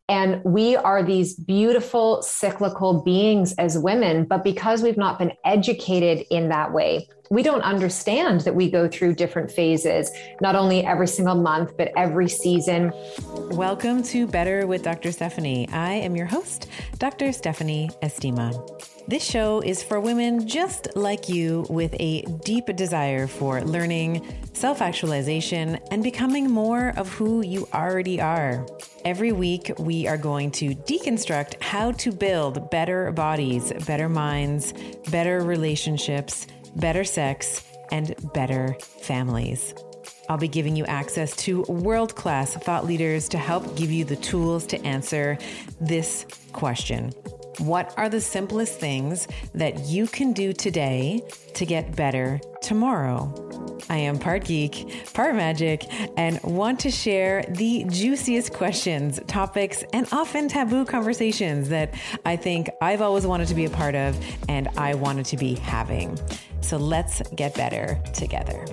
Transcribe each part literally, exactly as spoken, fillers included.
And we are these beautiful cyclical beings as women, but because we've not been educated in that way, we don't understand that we go through different phases, not only every single month, but every season. Welcome to Better with Doctor Stephanie. I am your host, Doctor Stephanie Estima. This show is for women just like you with a deep desire for learning, self-actualization, and becoming more of who you already are. Every week, we are going to deconstruct how to build better bodies, better minds, better relationships, better sex, and better families. I'll be giving you access to world-class thought leaders to help give you the tools to answer this question. What are the simplest things that you can do today to get better tomorrow? I am part geek, part magic, and want to share the juiciest questions, topics, and often taboo conversations that I think I've always wanted to be a part of and I wanted to be having. So let's get better together.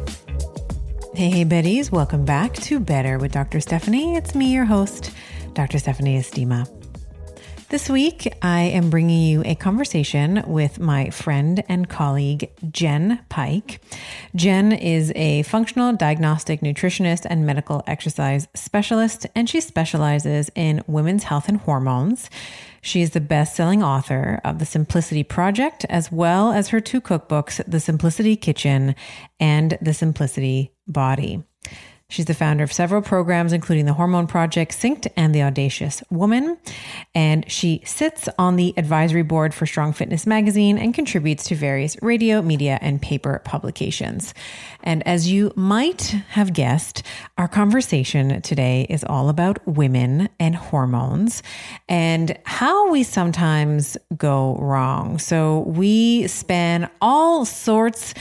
Hey, hey, Betties. Welcome back to Better with Doctor Stephanie. It's me, your host, Doctor Stephanie Estima. This week, I am bringing you a conversation with my friend and colleague, Jen Pike. Jen is a functional diagnostic nutritionist and medical exercise specialist, and she specializes in women's health and hormones. She is the best-selling author of The Simplicity Project, as well as her two cookbooks, The Simplicity Kitchen and The Simplicity Body. She's the founder of several programs, including the Hormone Project, Synced, and The Audacious Woman. And she sits on the advisory board for Strong Fitness Magazine and contributes to various radio, media, and paper publications. And as you might have guessed, our conversation today is all about women and hormones and how we sometimes go wrong. So we span all sorts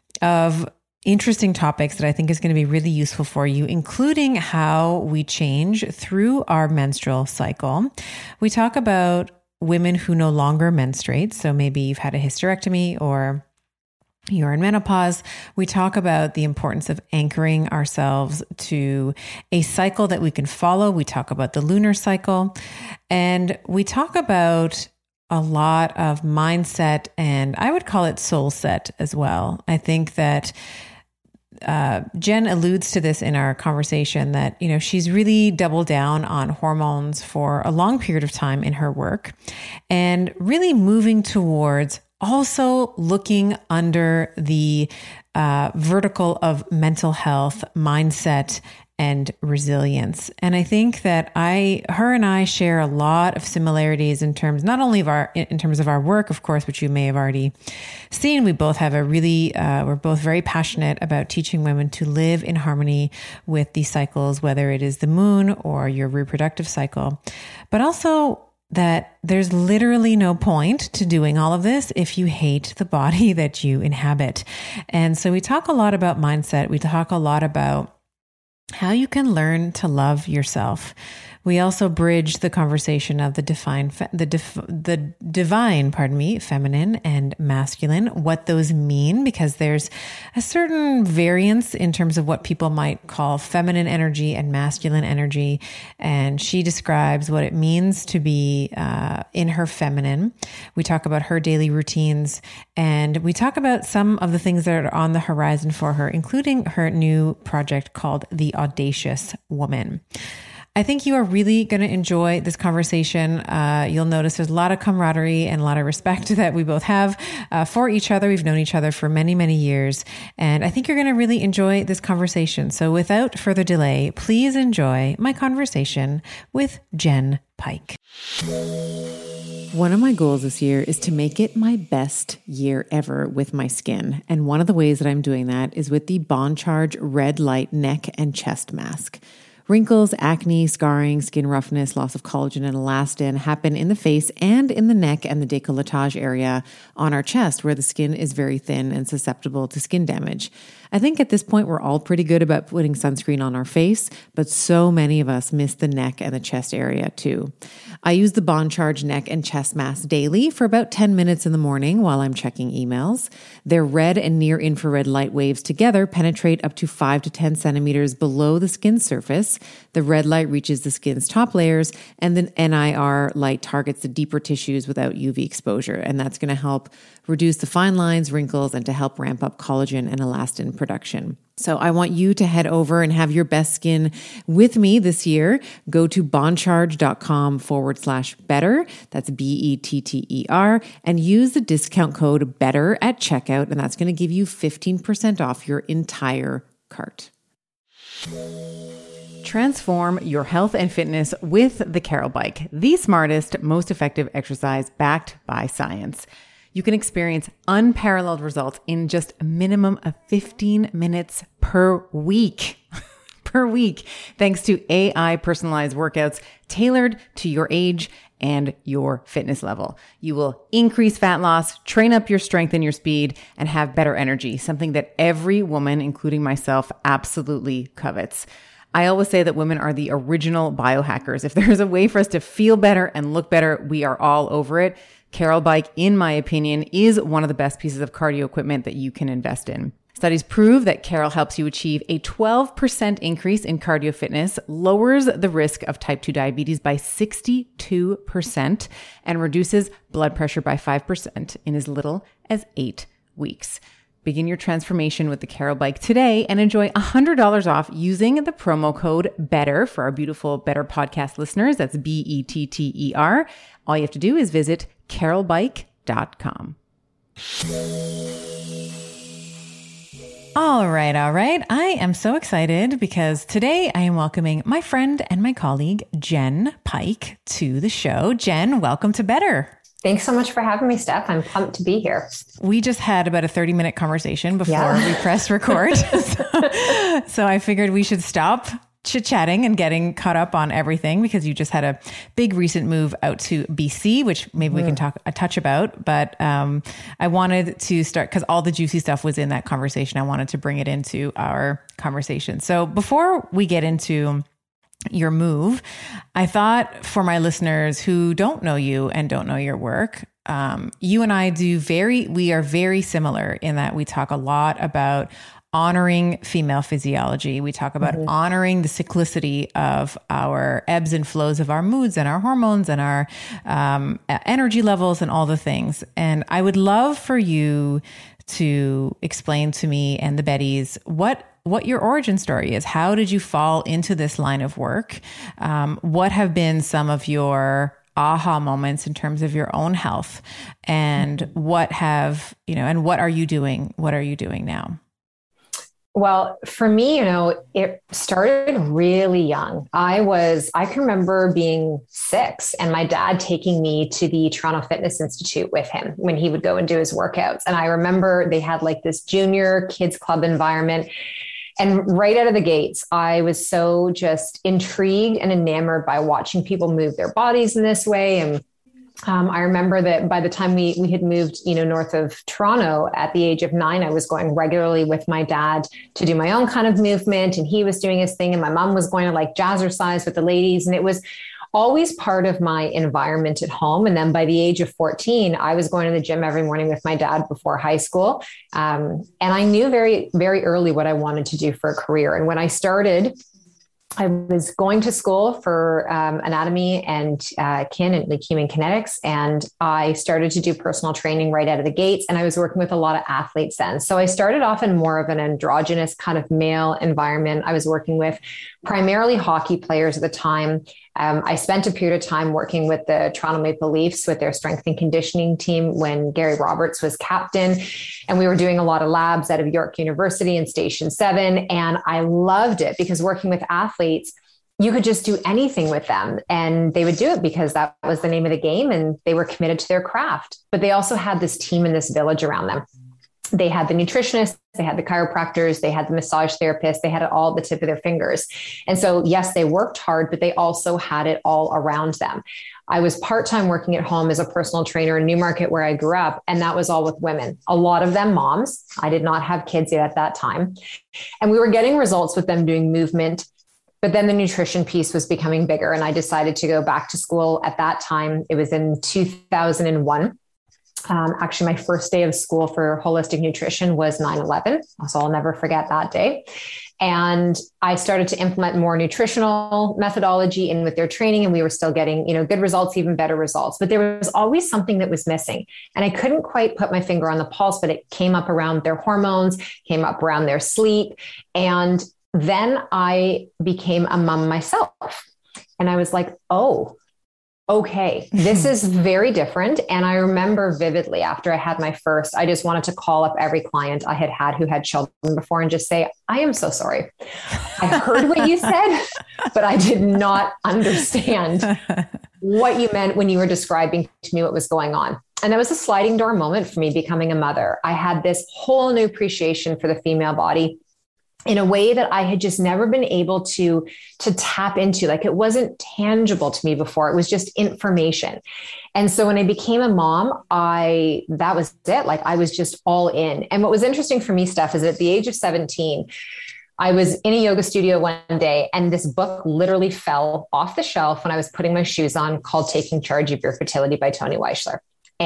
of interesting topics that I think is going to be really useful for you, including how we change through our menstrual cycle. We talk about women who no longer menstruate. So maybe you've had a hysterectomy or you're in menopause. We talk about the importance of anchoring ourselves to a cycle that we can follow. We talk about the lunar cycle, and we talk about a lot of mindset, and I would call it soul set as well. I think that Uh, Jen alludes to this in our conversation that, you know, she's really doubled down on hormones for a long period of time in her work and really moving towards also looking under the uh, vertical of mental health, mindset, and resilience. And I think that I, her and I share a lot of similarities in terms, not only of our, in terms of our work, of course, which you may have already seen. We both have a really, uh, we're both very passionate about teaching women to live in harmony with these cycles, whether it is the moon or your reproductive cycle, but also that there's literally no point to doing all of this if you hate the body that you inhabit. And so we talk a lot about mindset. We talk a lot about how you can learn to love yourself. We also bridge the conversation of the define, the def, the divine, pardon me, feminine and masculine, what those mean, because there's a certain variance in terms of what people might call feminine energy and masculine energy. And she describes what it means to be uh, in her feminine. We talk about her daily routines, and we talk about some of the things that are on the horizon for her, including her new project called The Audacious Woman. I think you are really going to enjoy this conversation. Uh, you'll notice there's a lot of camaraderie and a lot of respect that we both have uh, for each other. We've known each other for many, many years. And I think you're going to really enjoy this conversation. So without further delay, please enjoy my conversation with Jen Pike. One of my goals this year is to make it my best year ever with my skin. And one of the ways that I'm doing that is with the Bond Charge Red Light Neck and Chest Mask. Wrinkles, acne, scarring, skin roughness, loss of collagen and elastin happen in the face and in the neck and the décolletage area on our chest, where the skin is very thin and susceptible to skin damage. I think at this point, we're all pretty good about putting sunscreen on our face, but so many of us miss the neck and the chest area too. I use the Bond Charge neck and chest mask daily for about ten minutes in the morning while I'm checking emails. Their red and near infrared light waves together penetrate up to five to ten centimeters below the skin surface. The red light reaches the skin's top layers, and the N I R light targets the deeper tissues without U V exposure. And that's going to help reduce the fine lines, wrinkles, and to help ramp up collagen and elastin production. So I want you to head over and have your best skin with me this year. Go to bondcharge.com forward slash better. That's B E T T E R, and use the discount code BETTER at checkout. And that's going to give you fifteen percent off your entire cart. Transform your health and fitness with the Carol Bike, the smartest, most effective exercise backed by science. You can experience unparalleled results in just a minimum of fifteen minutes per week. per week, thanks to A I personalized workouts tailored to your age and your fitness level. You will increase fat loss, train up your strength and your speed, and have better energy, something that every woman, including myself, absolutely covets. I always say that women are the original biohackers. If there's a way for us to feel better and look better, we are all over it. Carol Bike, in my opinion, is one of the best pieces of cardio equipment that you can invest in. Studies prove that Carol helps you achieve a twelve percent increase in cardio fitness, lowers the risk of type two diabetes by sixty-two percent, and reduces blood pressure by five percent in as little as eight weeks. Begin your transformation with the Carol Bike today and enjoy one hundred dollars off using the promo code BETTER for our beautiful Better podcast listeners. That's B E T T E R. All you have to do is visit carol bike dot com. All right, all right. I am so excited because today I am welcoming my friend and my colleague, Jen Pike, to the show. Jen, welcome to Better. Thanks so much for having me, Steph. I'm pumped to be here. We just had about a thirty minute conversation before yeah. we pressed record. so, so I figured we should stop chit-chatting and getting caught up on everything because you just had a big recent move out to B C, which maybe mm. we can talk a touch about. But um, I wanted to start because all the juicy stuff was in that conversation. I wanted to bring it into our conversation. So before we get into your move, I thought for my listeners who don't know you and don't know your work, um, you and I do very, we are very similar in that we talk a lot about honoring female physiology. We talk about mm-hmm. honoring the cyclicity of our ebbs and flows of our moods and our hormones and our um, energy levels and all the things. And I would love for you to explain to me and the Bettys what what your origin story is. How did you fall into this line of work? Um, what have been some of your aha moments in terms of your own health? And what have, you know, and what are you doing? What are you doing now? Well, for me, you know, it started really young. I was, I can remember being six and my dad taking me to the Toronto Fitness Institute with him when he would go and do his workouts. And I remember they had like this junior kids club environment. And right out of the gates, I was so just intrigued and enamored by watching people move their bodies in this way. And Um, I remember that by the time we we had moved, you know, north of Toronto at the age of nine, I was going regularly with my dad to do my own kind of movement, and he was doing his thing, and my mom was going to like jazzercise with the ladies, and it was always part of my environment at home. And then by the age of fourteen, I was going to the gym every morning with my dad before high school, um, and I knew very very early what I wanted to do for a career. And when I started, I was going to school for um, anatomy and uh, kin and like human kinetics. And I started to do personal training right out of the gates. And I was working with a lot of athletes then. So I started off in more of an androgynous kind of male environment. I was working with primarily hockey players at the time. Um, I spent a period of time working with the Toronto Maple Leafs with their strength and conditioning team when Gary Roberts was captain. And we were doing a lot of labs out of York University and Station seven. And I loved it because working with athletes, you could just do anything with them and they would do it because that was the name of the game and they were committed to their craft. But they also had this team in this village around them. They had the nutritionists, they had the chiropractors, they had the massage therapists, they had it all at the tip of their fingers. And so, yes, they worked hard, but they also had it all around them. I was part-time working at home as a personal trainer in Newmarket where I grew up, and that was all with women. A lot of them moms. I did not have kids yet at that time. And we were getting results with them doing movement But then the nutrition piece was becoming bigger, and I decided to go back to school at that time. It was in two thousand one. Um, actually, my first day of school for holistic nutrition was nine eleven. So I'll never forget that day. And I started to implement more nutritional methodology in with their training, and we were still getting, you know, good results, even better results. But there was always something that was missing. And I couldn't quite put my finger on the pulse, but it came up around their hormones, came up around their sleep. And then I became a mom myself. And I was like, oh, okay, this is very different. And I remember vividly after I had my first, I just wanted to call up every client I had had who had children before and just say, I am so sorry. I heard what you said, but I did not understand what you meant when you were describing to me what was going on. And that was a sliding door moment for me becoming a mother. I had this whole new appreciation for the female body in a way that I had just never been able to, to tap into. Like, it wasn't tangible to me before. It was just information. And so when I became a mom, I, that was it. Like, I was just all in. And what was interesting for me, Steph, is at the age of seventeen, I was in a yoga studio one day, and this book literally fell off the shelf when I was putting my shoes on, called Taking Charge of Your Fertility by Toni Weschler.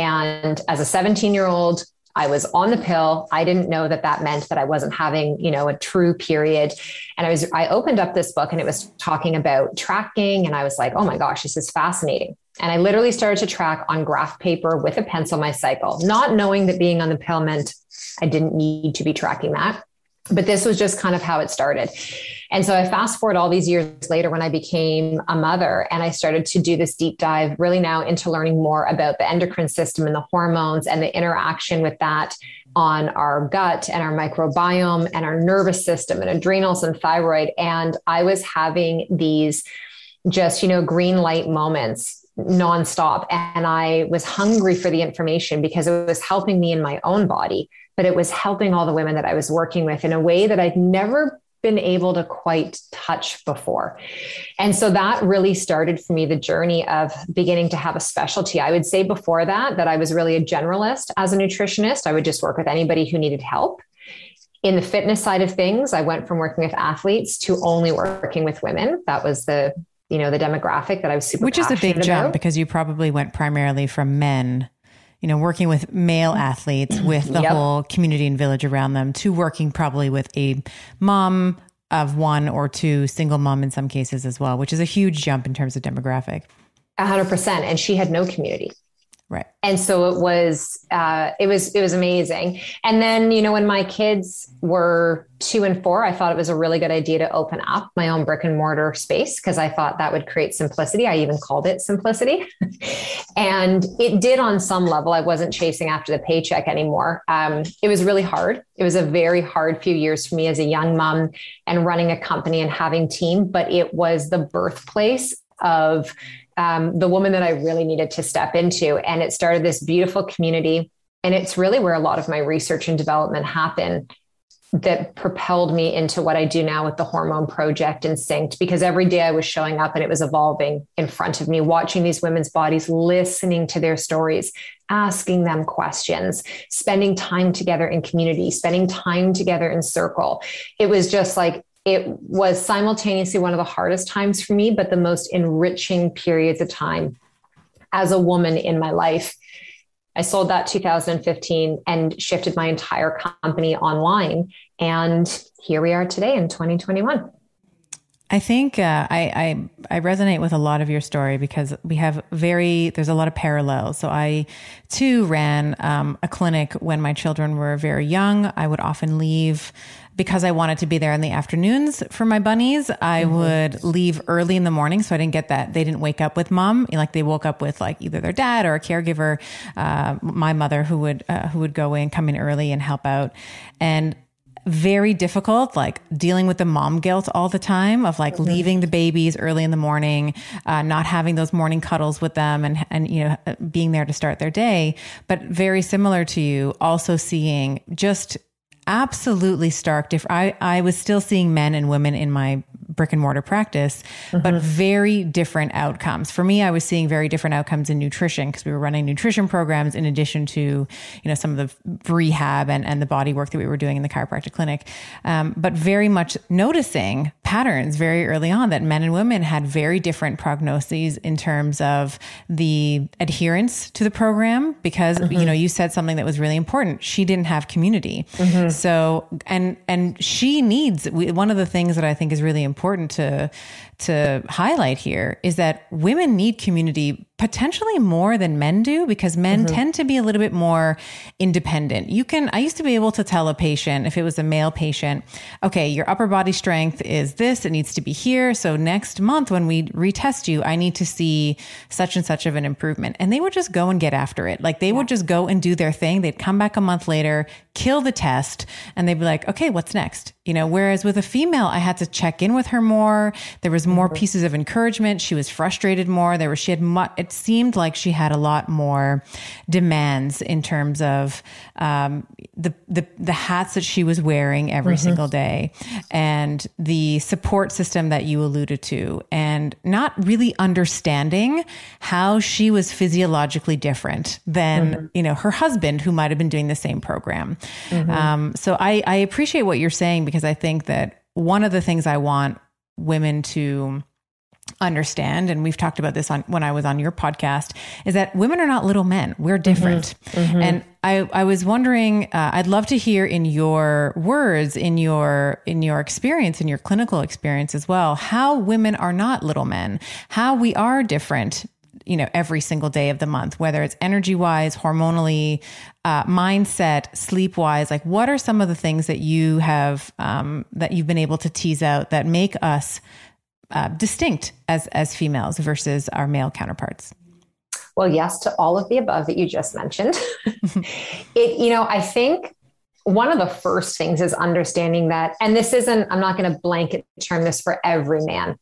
And as a seventeen year old, I was on the pill. I didn't know that that meant that I wasn't having, you know, a true period. And I was, I opened up this book, and it was talking about tracking. And I was like, oh my gosh, this is fascinating. And I literally started to track on graph paper with a pencil my cycle, not knowing that being on the pill meant I didn't need to be tracking that. But this was just kind of how it started. And so I fast forward all these years later when I became a mother, and I started to do this deep dive really now into learning more about the endocrine system and the hormones and the interaction with that on our gut and our microbiome and our nervous system and adrenals and thyroid. And I was having these just, you know, green light moments nonstop. And I was hungry for the information because it was helping me in my own body, but it was helping all the women that I was working with in a way that I'd never been able to quite touch before. And so that really started for me the journey of beginning to have a specialty. I would say before that, that I was really a generalist as a nutritionist. I would just work with anybody who needed help. In the fitness side of things, I went from working with athletes to only working with women. That was the, you know, the demographic that I was super Which is a big jump about. Because you probably went primarily from men, you know, working with male athletes with the yep. whole community and village around them, to working probably with a mom of one or two, single mom in some cases as well, which is a huge jump in terms of demographic. A hundred percent. And she had no community. Right. And so it was, uh, it was, it was amazing. And then, you know, when my kids were two and four, I thought it was a really good idea to open up my own brick and mortar space, because I thought that would create simplicity. I even called it simplicity. And it did on some level. I wasn't chasing after the paycheck anymore. Um, it was really hard. It was a very hard few years for me as a young mom and running a company and having team, but it was the birthplace of Um, the woman that I really needed to step into. And it started this beautiful community. And it's really where a lot of my research and development happened that propelled me into what I do now with the Hormone Project and Synced, because every day I was showing up and it was evolving in front of me, watching these women's bodies, listening to their stories, asking them questions, spending time together in community, spending time together in circle. It was just like, it was simultaneously one of the hardest times for me, but the most enriching periods of time as a woman in my life. I sold that two thousand fifteen and shifted my entire company online. And here we are today in twenty twenty-one. I think uh, I, I I resonate with a lot of your story because we have very, there's a lot of parallels. So I too ran um, a clinic when my children were very young. I would often leave because I wanted to be there in the afternoons for my bunnies. I mm-hmm. would leave early in the morning. So I didn't get that. They didn't wake up with mom. Like they woke up with like either their dad or a caregiver, uh, my mother who would, uh, who would go in, come in early and help out. And very difficult, like dealing with the mom guilt all the time of like mm-hmm. leaving the babies early in the morning, uh, not having those morning cuddles with them and, and, you know, being there to start their day. But very similar to you, also seeing just absolutely stark different. I, I was still seeing men and women in my brick and mortar practice, mm-hmm. but very different outcomes. For me, I was seeing very different outcomes in nutrition because we were running nutrition programs in addition to, you know, some of the rehab and, and the body work that we were doing in the chiropractic clinic. Um, but very much noticing patterns very early on that men and women had very different prognoses in terms of the adherence to the program because, mm-hmm. you know, you said something that was really important. She didn't have community. Mm-hmm. So, and, and she needs, one of the things that I think is really important to, to highlight here is that women need community potentially more than men do because men mm-hmm. tend to be a little bit more independent. You can, I used to be able to tell a patient, if it was a male patient, okay, your upper body strength is this, it needs to be here. So next month when we retest you, I need to see such and such of an improvement. And they would just go and get after it. Like they yeah. would just go and do their thing. They'd come back a month later, kill the test, and they'd be like, okay, what's next? You know, whereas with a female, I had to check in with her more. There was more mm-hmm. pieces of encouragement. She was frustrated more. There was, she had much, it seemed like she had a lot more demands in terms of, um, the, the, the hats that she was wearing every mm-hmm. single day and the support system that you alluded to and not really understanding how she was physiologically different than, mm-hmm. you know, her husband who might've been doing the same program. Mm-hmm. Um, so I, I appreciate what you're saying because I think that one of the things I want women to understand, and we've talked about this on when I was on your podcast, is that women are not little men. We're different. Mm-hmm. Mm-hmm. And I, I was wondering, uh, I'd love to hear in your words, in your, in your experience, in your clinical experience as well, how women are not little men, how we are different, you know, every single day of the month, whether it's energy wise, hormonally, uh, mindset, sleep wise, like what are some of the things that you have, um, that you've been able to tease out that make us uh, distinct as, as females versus our male counterparts? Well, yes, to all of the above that you just mentioned. it, you know, I think one of the first things is understanding that, and this isn't, I'm not going to blanket term this for every man.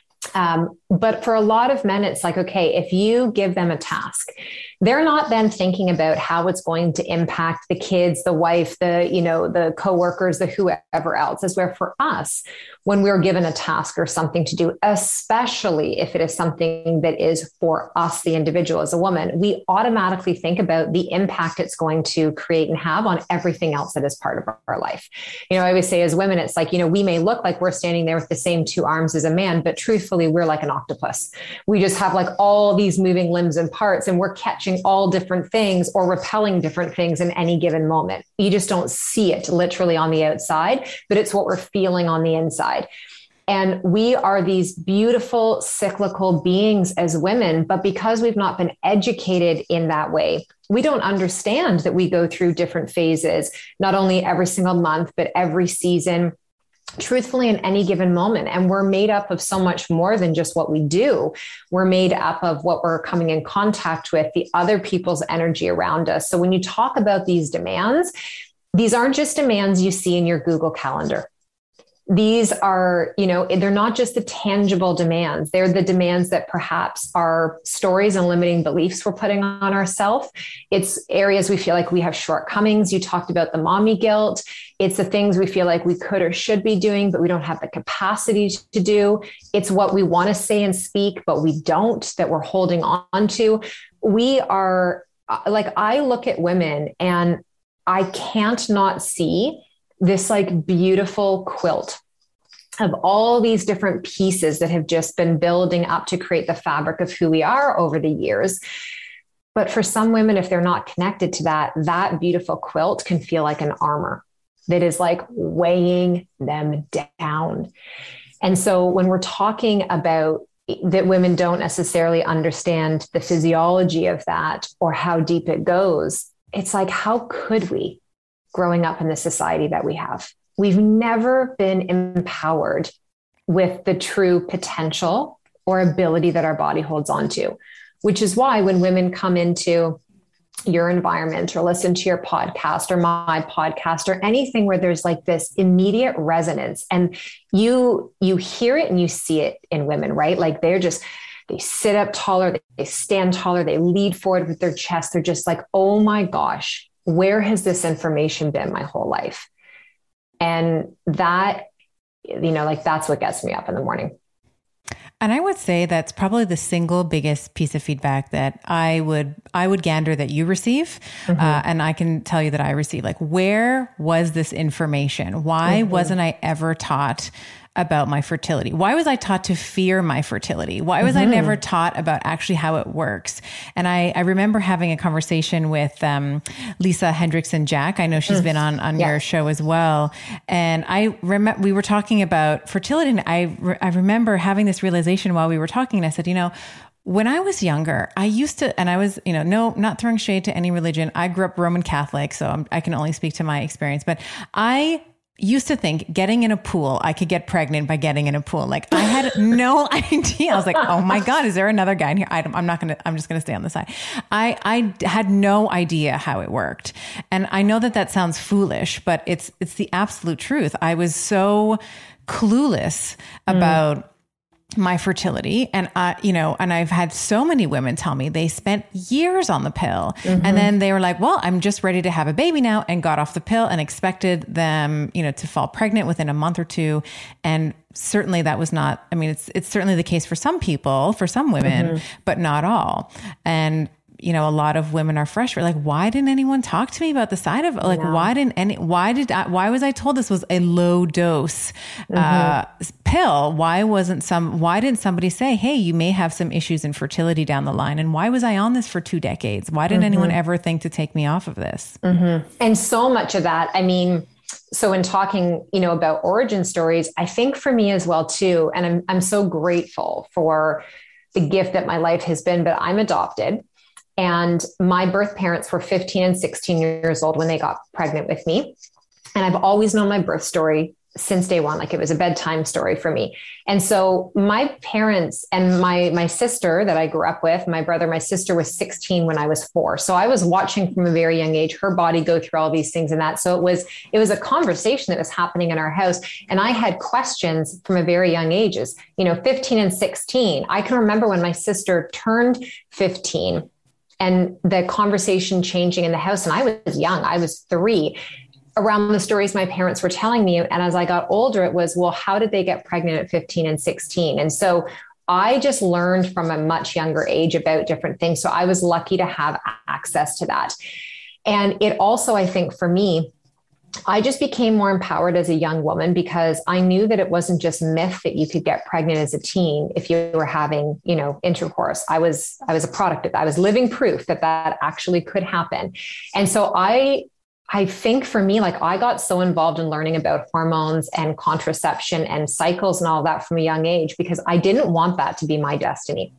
Um, but for a lot of men, it's like, okay, if you give them a task, they're not then thinking about how it's going to impact the kids, the wife, the, you know, the coworkers, the whoever else. Is where for us, when we're given a task or something to do, especially if it is something that is for us, the individual as a woman, we automatically think about the impact it's going to create and have on everything else that is part of our life. You know, I always say as women, it's like, you know, we may look like we're standing there with the same two arms as a man, but truthfully, we're like an octopus. We just have like all these moving limbs and parts, and we're catching all different things or repelling different things in any given moment. You just don't see it literally on the outside, but it's what we're feeling on the inside. And we are these beautiful cyclical beings as women, but because we've not been educated in that way, we don't understand that we go through different phases, not only every single month, but every season, truthfully in any given moment. And we're made up of so much more than just what we do. We're made up of what we're coming in contact with, the other people's energy around us. So when you talk about these demands, these aren't just demands you see in your Google Calendar. These are, you know, they're not just the tangible demands. They're the demands that perhaps are stories and limiting beliefs we're putting on ourselves. It's areas we feel like we have shortcomings. You talked about the mommy guilt. It's the things we feel like we could or should be doing, but we don't have the capacity to do. It's what we want to say and speak, but we don't, that we're holding on to. We are like, I look at women and I can't not see this like beautiful quilt of all these different pieces that have just been building up to create the fabric of who we are over the years. But for some women, if they're not connected to that, that beautiful quilt can feel like an armor that is like weighing them down. And so when we're talking about that women don't necessarily understand the physiology of that or how deep it goes, it's like, how could we? Growing up in the society that we have, we've never been empowered with the true potential or ability that our body holds on to, which is why when women come into your environment or listen to your podcast or my podcast or anything where there's like this immediate resonance and you, you hear it and you see it in women, right? Like they're just, they sit up taller, they stand taller, they lead forward with their chest. They're just like, oh my gosh, where has this information been my whole life? And that you know, like that's what gets me up in the morning. And I would say that's probably the single biggest piece of feedback that I would, I would gander that you receive. Mm-hmm. Uh, and I can tell you that I receive, like, where was this information? Why mm-hmm. wasn't I ever taught about my fertility? Why was I taught to fear my fertility? Why was mm-hmm. I never taught about actually how it works? And I, I remember having a conversation with um, Lisa Hendrickson Jack. I know she's mm. been on, on yeah. your show as well. And I remember we were talking about fertility, and I, re- I remember having this realization while we were talking. And I said, you know, when I was younger, I used to, and I was, you know, no, not throwing shade to any religion. I grew up Roman Catholic, so I'm, I can only speak to my experience, but I used to think getting in a pool, I could get pregnant by getting in a pool. Like, I had no idea. I was like, oh my God, is there another guy in here? I I'm not going to, I'm just going to stay on the side. I, I had no idea how it worked. And I know that that sounds foolish, but it's, it's the absolute truth. I was so clueless about mm. my fertility. And, uh, you know, and I've had so many women tell me they spent years on the pill mm-hmm. and then they were like, well, I'm just ready to have a baby now, and got off the pill and expected them, you know, to fall pregnant within a month or two. And certainly that was not, I mean, it's, it's certainly the case for some people, for some women, mm-hmm. but not all. And you know, a lot of women are frustrated. Like, why didn't anyone talk to me about the side of like, yeah. why didn't any, why did I, why was I told this was a low dose mm-hmm. uh, pill? Why wasn't some, why didn't somebody say, hey, you may have some issues in fertility down the line? And why was I on this for two decades? Why didn't mm-hmm. anyone ever think to take me off of this? Mm-hmm. And so much of that, I mean, so in talking, you know, about origin stories, I think for me as well too, and I'm, I'm so grateful for the gift that my life has been, but I'm adopted. And my birth parents were fifteen and sixteen years old when they got pregnant with me. And I've always known my birth story since day one. Like, it was a bedtime story for me. And so my parents and my, my sister that I grew up with, my brother, my sister was sixteen when I was four. So I was watching from a very young age, her body go through all these things and that. So it was, it was a conversation that was happening in our house. And I had questions from a very young ages, you know, fifteen and sixteen. I can remember when my sister turned fifteen and the conversation changing in the house. And I was young, I was three, around the stories my parents were telling me. And as I got older, it was, well, how did they get pregnant at fifteen and sixteen? And so I just learned from a much younger age about different things. So I was lucky to have access to that. And it also, I think for me, I just became more empowered as a young woman, because I knew that it wasn't just myth that you could get pregnant as a teen if you were having, you know, intercourse. I was, I was a product of that. I was living proof that that actually could happen. And so I, I think for me, like, I got so involved in learning about hormones and contraception and cycles and all that from a young age, because I didn't want that to be my destiny.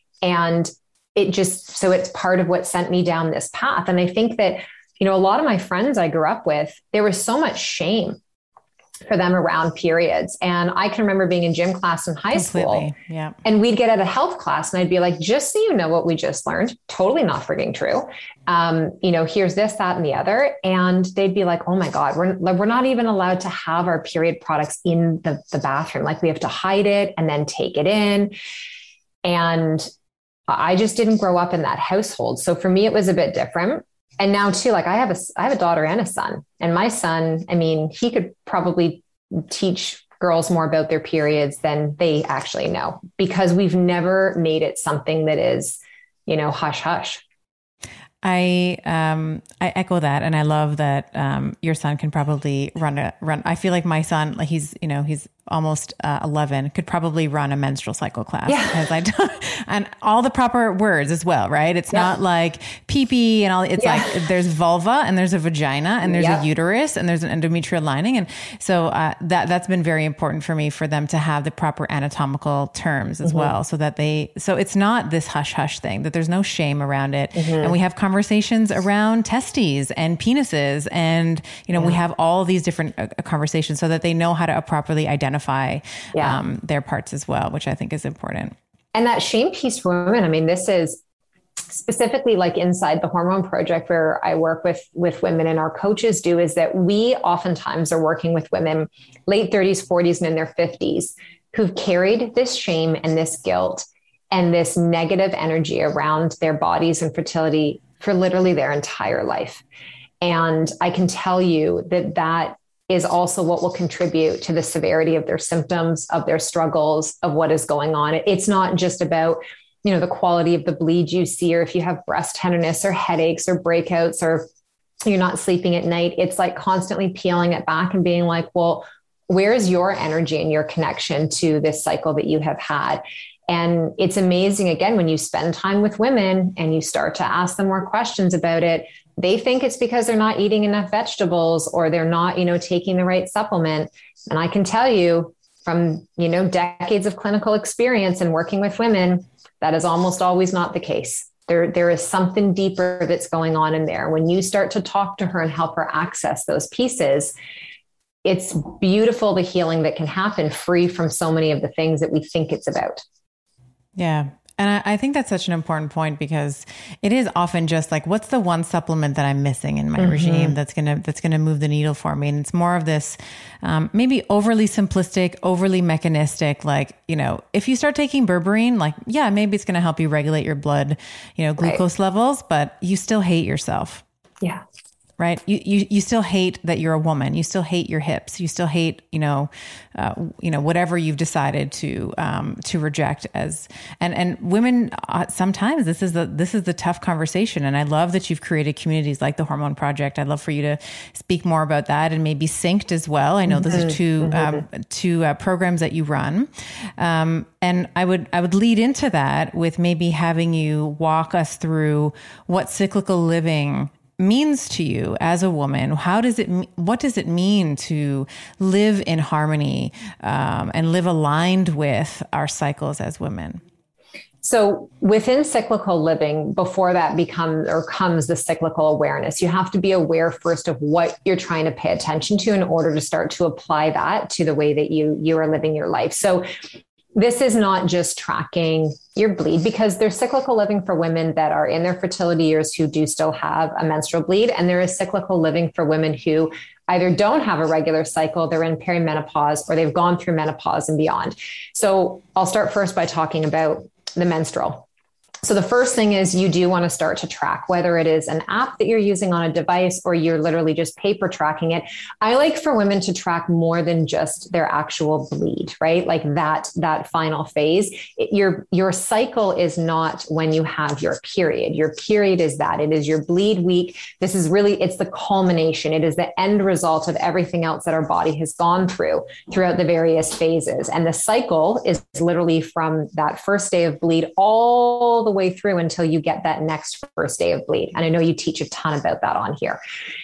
And it just, so it's part of what sent me down this path. And I think that, you know, a lot of my friends I grew up with, there was so much shame for them around periods. And I can remember being in gym class in high Completely. school yeah. and we'd get out of health class and I'd be like, just so you know what we just learned, totally not frigging true. Um, you know, here's this, that, and the other. And they'd be like, oh my God, we're, we're not even allowed to have our period products in the, the bathroom. Like, we have to hide it and then take it in. And I just didn't grow up in that household. So for me, it was a bit different. And now too, like, I have a, I have a daughter and a son, and my son, I mean, he could probably teach girls more about their periods than they actually know, because we've never made it something that is, you know, hush, hush. I, um, I echo that. And I love that, um, your son can probably run a run. I feel like my son, like, he's, you know, he's almost uh, eleven, could probably run a menstrual cycle class yeah. because I don't, and all the proper words as well, right? It's yeah. not like pee-pee and all, it's yeah. like there's vulva and there's a vagina and there's yeah. a uterus and there's an endometrial lining. And so uh, that, that's been very important for me, for them to have the proper anatomical terms as mm-hmm. well, so that they, so it's not this hush hush thing, that there's no shame around it. Mm-hmm. And we have conversations around testes and penises, and, you know, yeah. we have all these different uh, conversations so that they know how to properly identify yeah. um, their parts as well, which I think is important. And that shame piece for women, I mean, this is specifically like inside the Hormone Project, where I work with, with women and our coaches do, is that we oftentimes are working with women late thirties, forties, and in their fifties who've carried this shame and this guilt and this negative energy around their bodies and fertility for literally their entire life. And I can tell you that that is also what will contribute to the severity of their symptoms, of their struggles, of what is going on. It's not just about, you know, the quality of the bleed you see, or if you have breast tenderness or headaches or breakouts, or you're not sleeping at night. It's like constantly peeling it back and being like, well, where's your energy and your connection to this cycle that you have had? And it's amazing, again, when you spend time with women and you start to ask them more questions about it, they think it's because they're not eating enough vegetables or they're not, you know, taking the right supplement. And I can tell you from, you know, decades of clinical experience and working with women, that is almost always not the case. There, there is something deeper that's going on in there. When you start to talk to her and help her access those pieces, it's beautiful, the healing that can happen, free from so many of the things that we think it's about. Yeah. And I, I think that's such an important point, because it is often just like, what's the one supplement that I'm missing in my mm-hmm. regime that's going to, that's going to move the needle for me? And it's more of this, um, maybe overly simplistic, overly mechanistic, like, you know, if you start taking berberine, like, yeah, maybe it's going to help you regulate your blood, you know, glucose right. levels, but you still hate yourself. Yeah. Right. You, you, you still hate that you're a woman. You still hate your hips. You still hate, you know, uh, you know, whatever you've decided to, um, to reject as, and, and women, uh, sometimes this is the, this is the tough conversation. And I love that you've created communities like the Hormone Project. I'd love for you to speak more about that, and maybe Synced as well. I know mm-hmm. those are two, mm-hmm. um, two uh, programs that you run. Um, and I would, I would lead into that with maybe having you walk us through what cyclical living means to you as a woman. How does it, what does it mean to live in harmony, um, and live aligned with our cycles as women? So within cyclical living, before that becomes or comes the cyclical awareness, you have to be aware first of what you're trying to pay attention to in order to start to apply that to the way that you, you are living your life. So this is not just tracking your bleed, because there's cyclical living for women that are in their fertility years who do still have a menstrual bleed. And there is cyclical living for women who either don't have a regular cycle, they're in perimenopause, or they've gone through menopause and beyond. So I'll start first by talking about the menstrual. So the first thing is you do want to start to track, whether it is an app that you're using on a device or you're literally just paper tracking it. I like for women to track more than just their actual bleed, right? Like that, that final phase. It, your, your cycle is not when you have your period. Your period is that. It is your bleed week. This is really, it's the culmination. It is the end result of everything else that our body has gone through throughout the various phases. And the cycle is literally from that first day of bleed all the the way through until you get that next first day of bleed. And I know you teach a ton about that on here.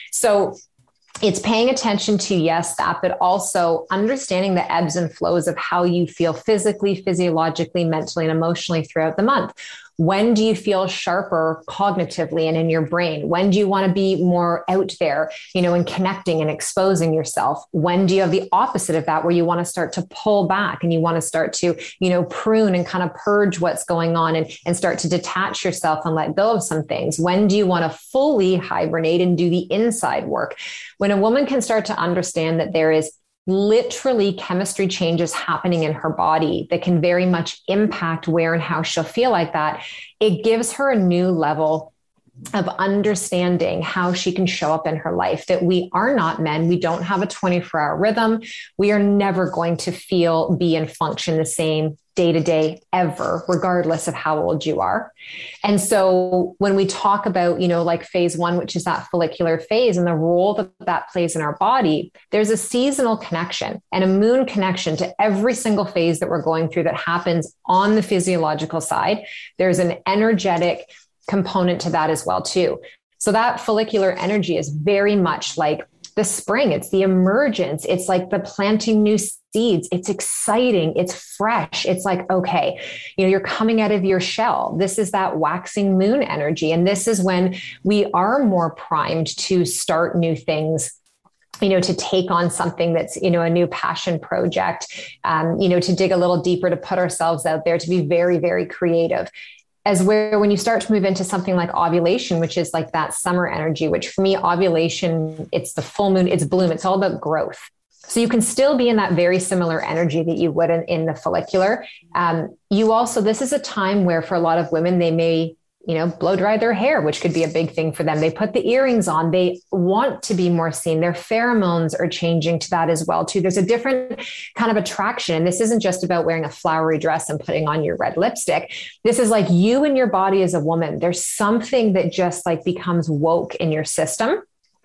So it's paying attention to, yes, that, but also understanding the ebbs and flows of how you feel physically, physiologically, mentally, and emotionally throughout the month. When do you feel sharper cognitively and in your brain? When do you want to be more out there, you know, and connecting and exposing yourself? When do you have the opposite of that, where you want to start to pull back and you want to start to, you know, prune and kind of purge what's going on and, and start to detach yourself and let go of some things? When do you want to fully hibernate and do the inside work? When a woman can start to understand that there is literally chemistry changes happening in her body that can very much impact where and how she'll feel like that, it gives her a new level of understanding how she can show up in her life, that we are not men. We don't have a twenty-four hour rhythm. We are never going to feel, be, and function the same day to day ever, regardless of how old you are. And so when we talk about, you know, like phase one, which is that follicular phase and the role that that plays in our body, there's a seasonal connection and a moon connection to every single phase that we're going through that happens on the physiological side. There's an energetic component to that as well, too. So that follicular energy is very much like the spring. It's the emergence. It's like the planting new seeds. It's exciting. It's fresh. It's like, okay, you know, you're coming out of your shell. This is that waxing moon energy. And this is when we are more primed to start new things, you know, to take on something that's, you know, a new passion project, um, you know, to dig a little deeper, to put ourselves out there, to be very, very creative. As where when you start to move into something like ovulation, which is like that summer energy, which for me, ovulation, it's the full moon, it's bloom, it's all about growth. So you can still be in that very similar energy that you would in, in the follicular. Um, you also, this is a time where for a lot of women, they may you know, blow dry their hair, which could be a big thing for them. They put the earrings on. They want to be more seen. Their pheromones are changing to that as well, too. There's a different kind of attraction. And this isn't just about wearing a flowery dress and putting on your red lipstick. This is like you and your body as a woman. There's something that just like becomes woke in your system.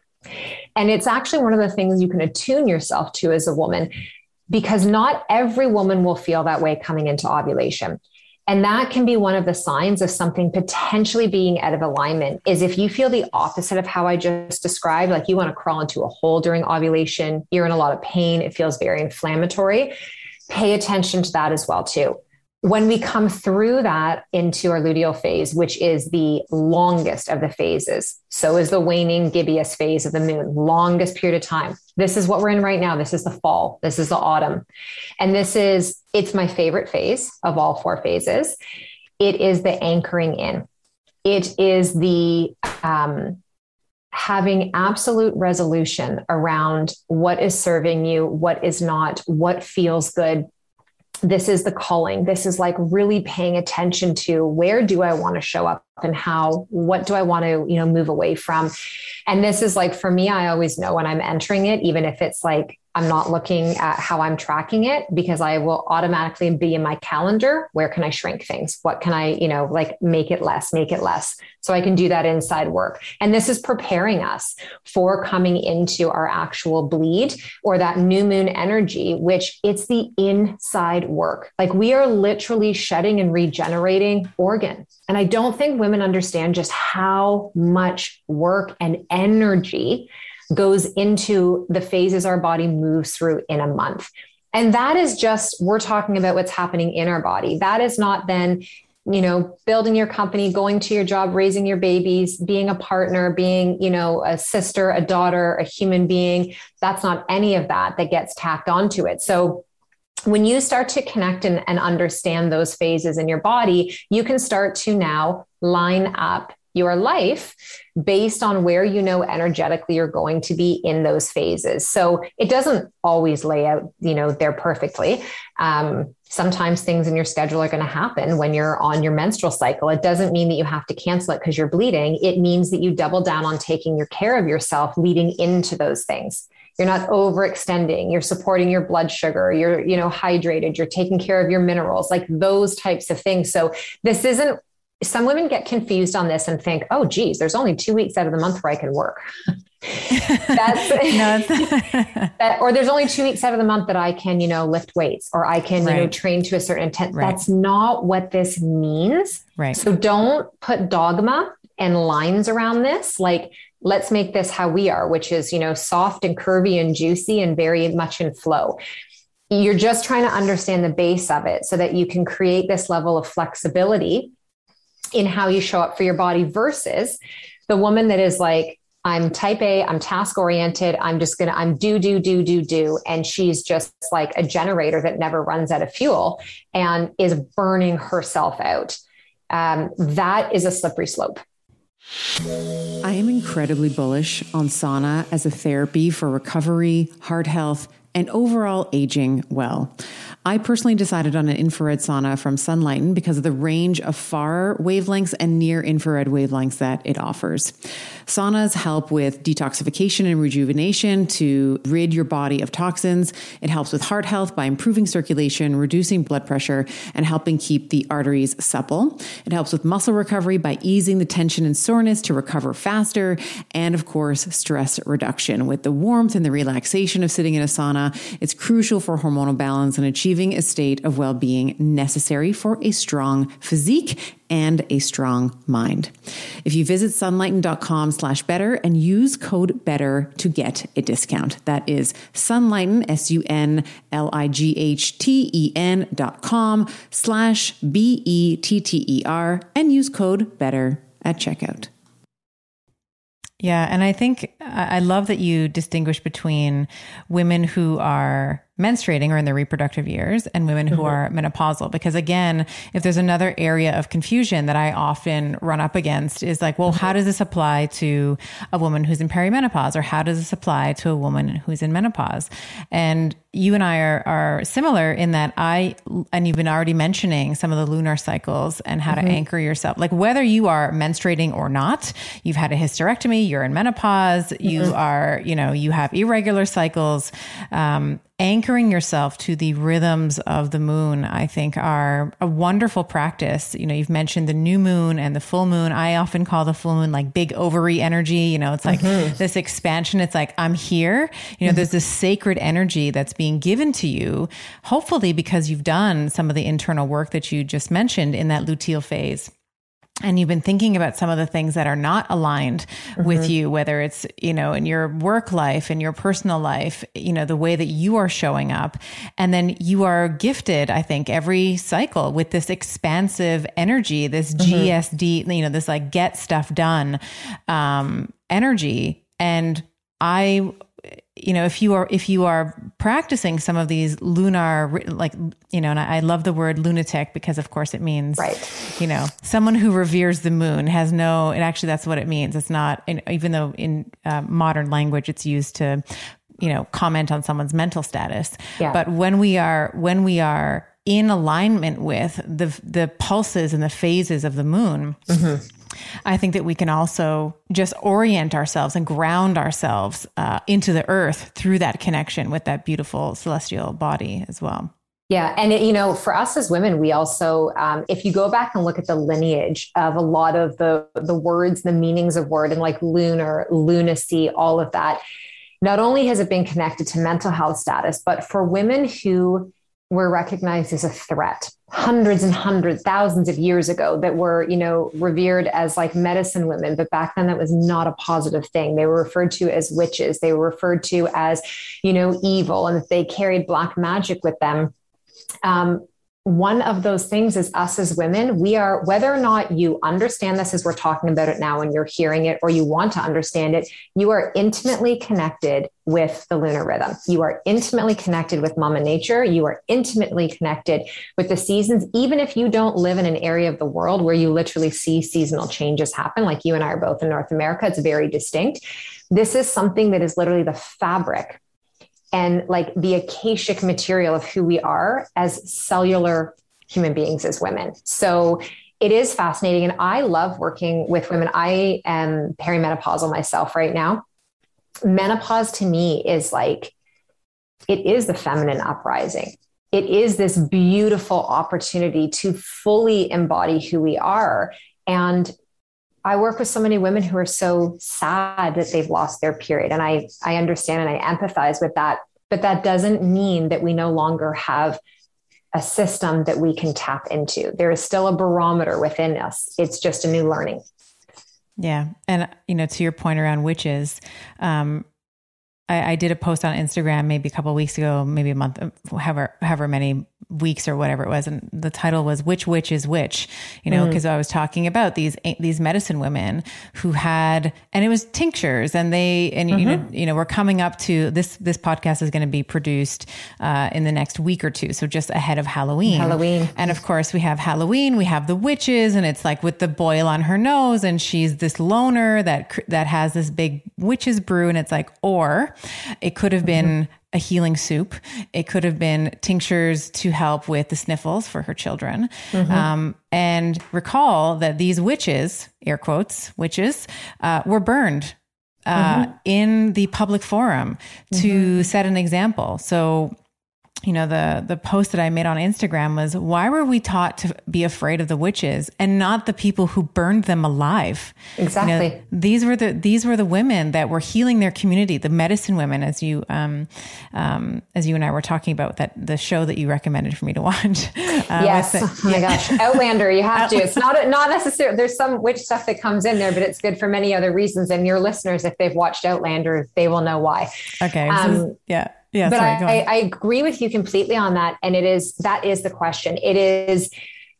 And it's actually one of the things you can attune yourself to as a woman, because not every woman will feel that way coming into ovulation. And that can be one of the signs of something potentially being out of alignment, is if you feel the opposite of how I just described, like you want to crawl into a hole during ovulation, you're in a lot of pain, it feels very inflammatory, pay attention to that as well too. When we come through that into our luteal phase, which is the longest of the phases, so is the waning gibbous phase of the moon, longest period of time. This is what we're in right now. This is the fall. This is the autumn. And this is, it's my favorite phase of all four phases. It is the anchoring in. It is the um, having absolute resolution around what is serving you, what is not, what feels good. This is the culling. This is like really paying attention to where do I want to show up and how, what do I want to, you know, move away from? And this is like, for me, I always know when I'm entering it, even if it's like, I'm not looking at how I'm tracking it, because I will automatically be in my calendar. Where can I shrink things? What can I, you know, like make it less, make it less. So I can do that inside work. And this is preparing us for coming into our actual bleed or that new moon energy, which it's the inside work. Like we are literally shedding and regenerating organ. And I don't think women understand just how much work and energy goes into the phases our body moves through in a month. And that is just, we're talking about what's happening in our body. That is not then, you know, building your company, going to your job, raising your babies, being a partner, being, you know, a sister, a daughter, a human being. That's not any of that that gets tacked onto it. So when you start to connect and, and understand those phases in your body, you can start to now line up your life based on where you know energetically you're going to be in those phases. So it doesn't always lay out, you know, there perfectly. Um, sometimes things in your schedule are going to happen when you're on your menstrual cycle. It doesn't mean that you have to cancel it because you're bleeding. It means that you double down on taking your care of yourself leading into those things. You're not overextending, you're supporting your blood sugar, you're, you know, hydrated, you're taking care of your minerals, like those types of things. So this isn't, some women get confused on this and think, oh, geez, there's only two weeks out of the month where I can work. That's, that, or there's only two weeks out of the month that I can, you know, lift weights or I can, right. you know, train to a certain intent. Right. That's not what this means. Right. So don't put dogma and lines around this. Like, let's make this how we are, which is, you know, soft and curvy and juicy and very much in flow. You're just trying to understand the base of it so that you can create this level of flexibility in how you show up for your body versus the woman that is like, I'm type A, I'm task oriented. I'm just going to, I'm do, do, do, do, do. And she's just like a generator that never runs out of fuel and is burning herself out. Um, that is a slippery slope. I am incredibly bullish on sauna as a therapy for recovery, heart health, and overall aging well. I personally decided on an infrared sauna from Sunlighten because of the range of far wavelengths and near infrared wavelengths that it offers. Saunas help with detoxification and rejuvenation to rid your body of toxins. It helps with heart health by improving circulation, reducing blood pressure, and helping keep the arteries supple. It helps with muscle recovery by easing the tension and soreness to recover faster. And of course, stress reduction. With the warmth and the relaxation of sitting in a sauna, it's crucial for hormonal balance and achieving a state of well-being necessary for a strong physique and a strong mind. If you visit sunlighten.com slash better and use code better to get a discount. That is Sunlighten, S U N L I G H T E N dot com slash B E T T E R and use code better at checkout. Yeah. And I think I love that you distinguish between women who are menstruating or in their reproductive years and women who mm-hmm. are menopausal. Because again, if there's another area of confusion that I often run up against is like, well, mm-hmm. how does this apply to a woman who's in perimenopause, or how does this apply to a woman who's in menopause? And you and I are, are similar in that I, and you've been already mentioning some of the lunar cycles and how mm-hmm. to anchor yourself. Like whether you are menstruating or not, you've had a hysterectomy, you're in menopause, mm-hmm. you are, you know, you have irregular cycles, um, anchoring yourself to the rhythms of the moon, I think are a wonderful practice. You know, you've mentioned the new moon and the full moon. I often call the full moon like big ovary energy. You know, it's like mm-hmm. this expansion. It's like, I'm here. You know, mm-hmm. there's this sacred energy that's being given to you, hopefully because you've done some of the internal work that you just mentioned in that luteal phase. And you've been thinking about some of the things that are not aligned mm-hmm. with you, whether it's, you know, in your work life, in your personal life, you know, the way that you are showing up. And then you are gifted, I think, every cycle with this expansive energy, this mm-hmm. G S D, you know, this like get stuff done, um, energy. And I, you know, if you are, if you are practicing some of these lunar, like, you know, and I, I love the word lunatic because of course it means, right. you know, someone who reveres the moon has no, and actually that's what it means. It's not, even though in uh, modern language, it's used to, you know, comment on someone's mental status. Yeah. But when we are, when we are in alignment with the, the pulses and the phases of the moon, mm-hmm. I think that we can also just orient ourselves and ground ourselves uh, into the earth through that connection with that beautiful celestial body as well. Yeah. And, it, you know, for us as women, we also, um, if you go back and look at the lineage of a lot of the, the words, the meanings of word and like lunar, lunacy, all of that, not only has it been connected to mental health status, but for women who were recognized as a threat hundreds and hundreds, thousands of years ago that were, you know, revered as like medicine women. But back then that was not a positive thing. They were referred to as witches. They were referred to as, you know, evil, and that they carried black magic with them. Um, one of those things is us as women, we are, whether or not you understand this as we're talking about it now and you're hearing it, or you want to understand it, you are intimately connected with the lunar rhythm. You are intimately connected with Mama Nature. You are intimately connected with the seasons, even if you don't live in an area of the world where you literally see seasonal changes happen. Like you and I are both in North America, it's very distinct. This is something that is literally the fabric and like the akashic material of who we are as cellular human beings, as women. So it is fascinating. And I love working with women. I am perimenopausal myself right now. Menopause to me is like, it is the feminine uprising. It is this beautiful opportunity to fully embody who we are. And I work with so many women who are so sad that they've lost their period. And I, I understand and I empathize with that, but that doesn't mean that we no longer have a system that we can tap into. There is still a barometer within us. It's just a new learning. Yeah. And, you know, to your point around witches, um, I, I did a post on Instagram maybe a couple of weeks ago, maybe a month, however, however many weeks or whatever it was. And the title was Which Witch is Which, you know, because mm. I was talking about these, these medicine women who had, and it was tinctures and they, and, mm-hmm. you know, you know, we're coming up to this, this podcast is going to be produced uh, in the next week or two. So just ahead of Halloween. Halloween. And of course we have Halloween, we have the witches, and it's like with the boil on her nose, and she's this loner that, that has this big witch's brew. And it's like, or it could have been mm-hmm. a healing soup. It could have been tinctures to help with the sniffles for her children. Mm-hmm. Um, and recall that these witches, air quotes, witches, uh, were burned uh, mm-hmm. in the public forum to mm-hmm. set an example. So, you know, the, the post that I made on Instagram was, why were we taught to be afraid of the witches and not the people who burned them alive? Exactly. You know, these were the, these were the women that were healing their community, the medicine women, as you, um, um, as you and I were talking about that, the show that you recommended for me to watch. Uh, yes. The, oh my yeah. gosh. Outlander. You have to, it's not, not necessarily, there's some witch stuff that comes in there, but it's good for many other reasons. And your listeners, if they've watched Outlander, they will know why. Okay. Um, so, yeah. Yeah, but sorry, I, I agree with you completely on that. And it is, that is the question. It is,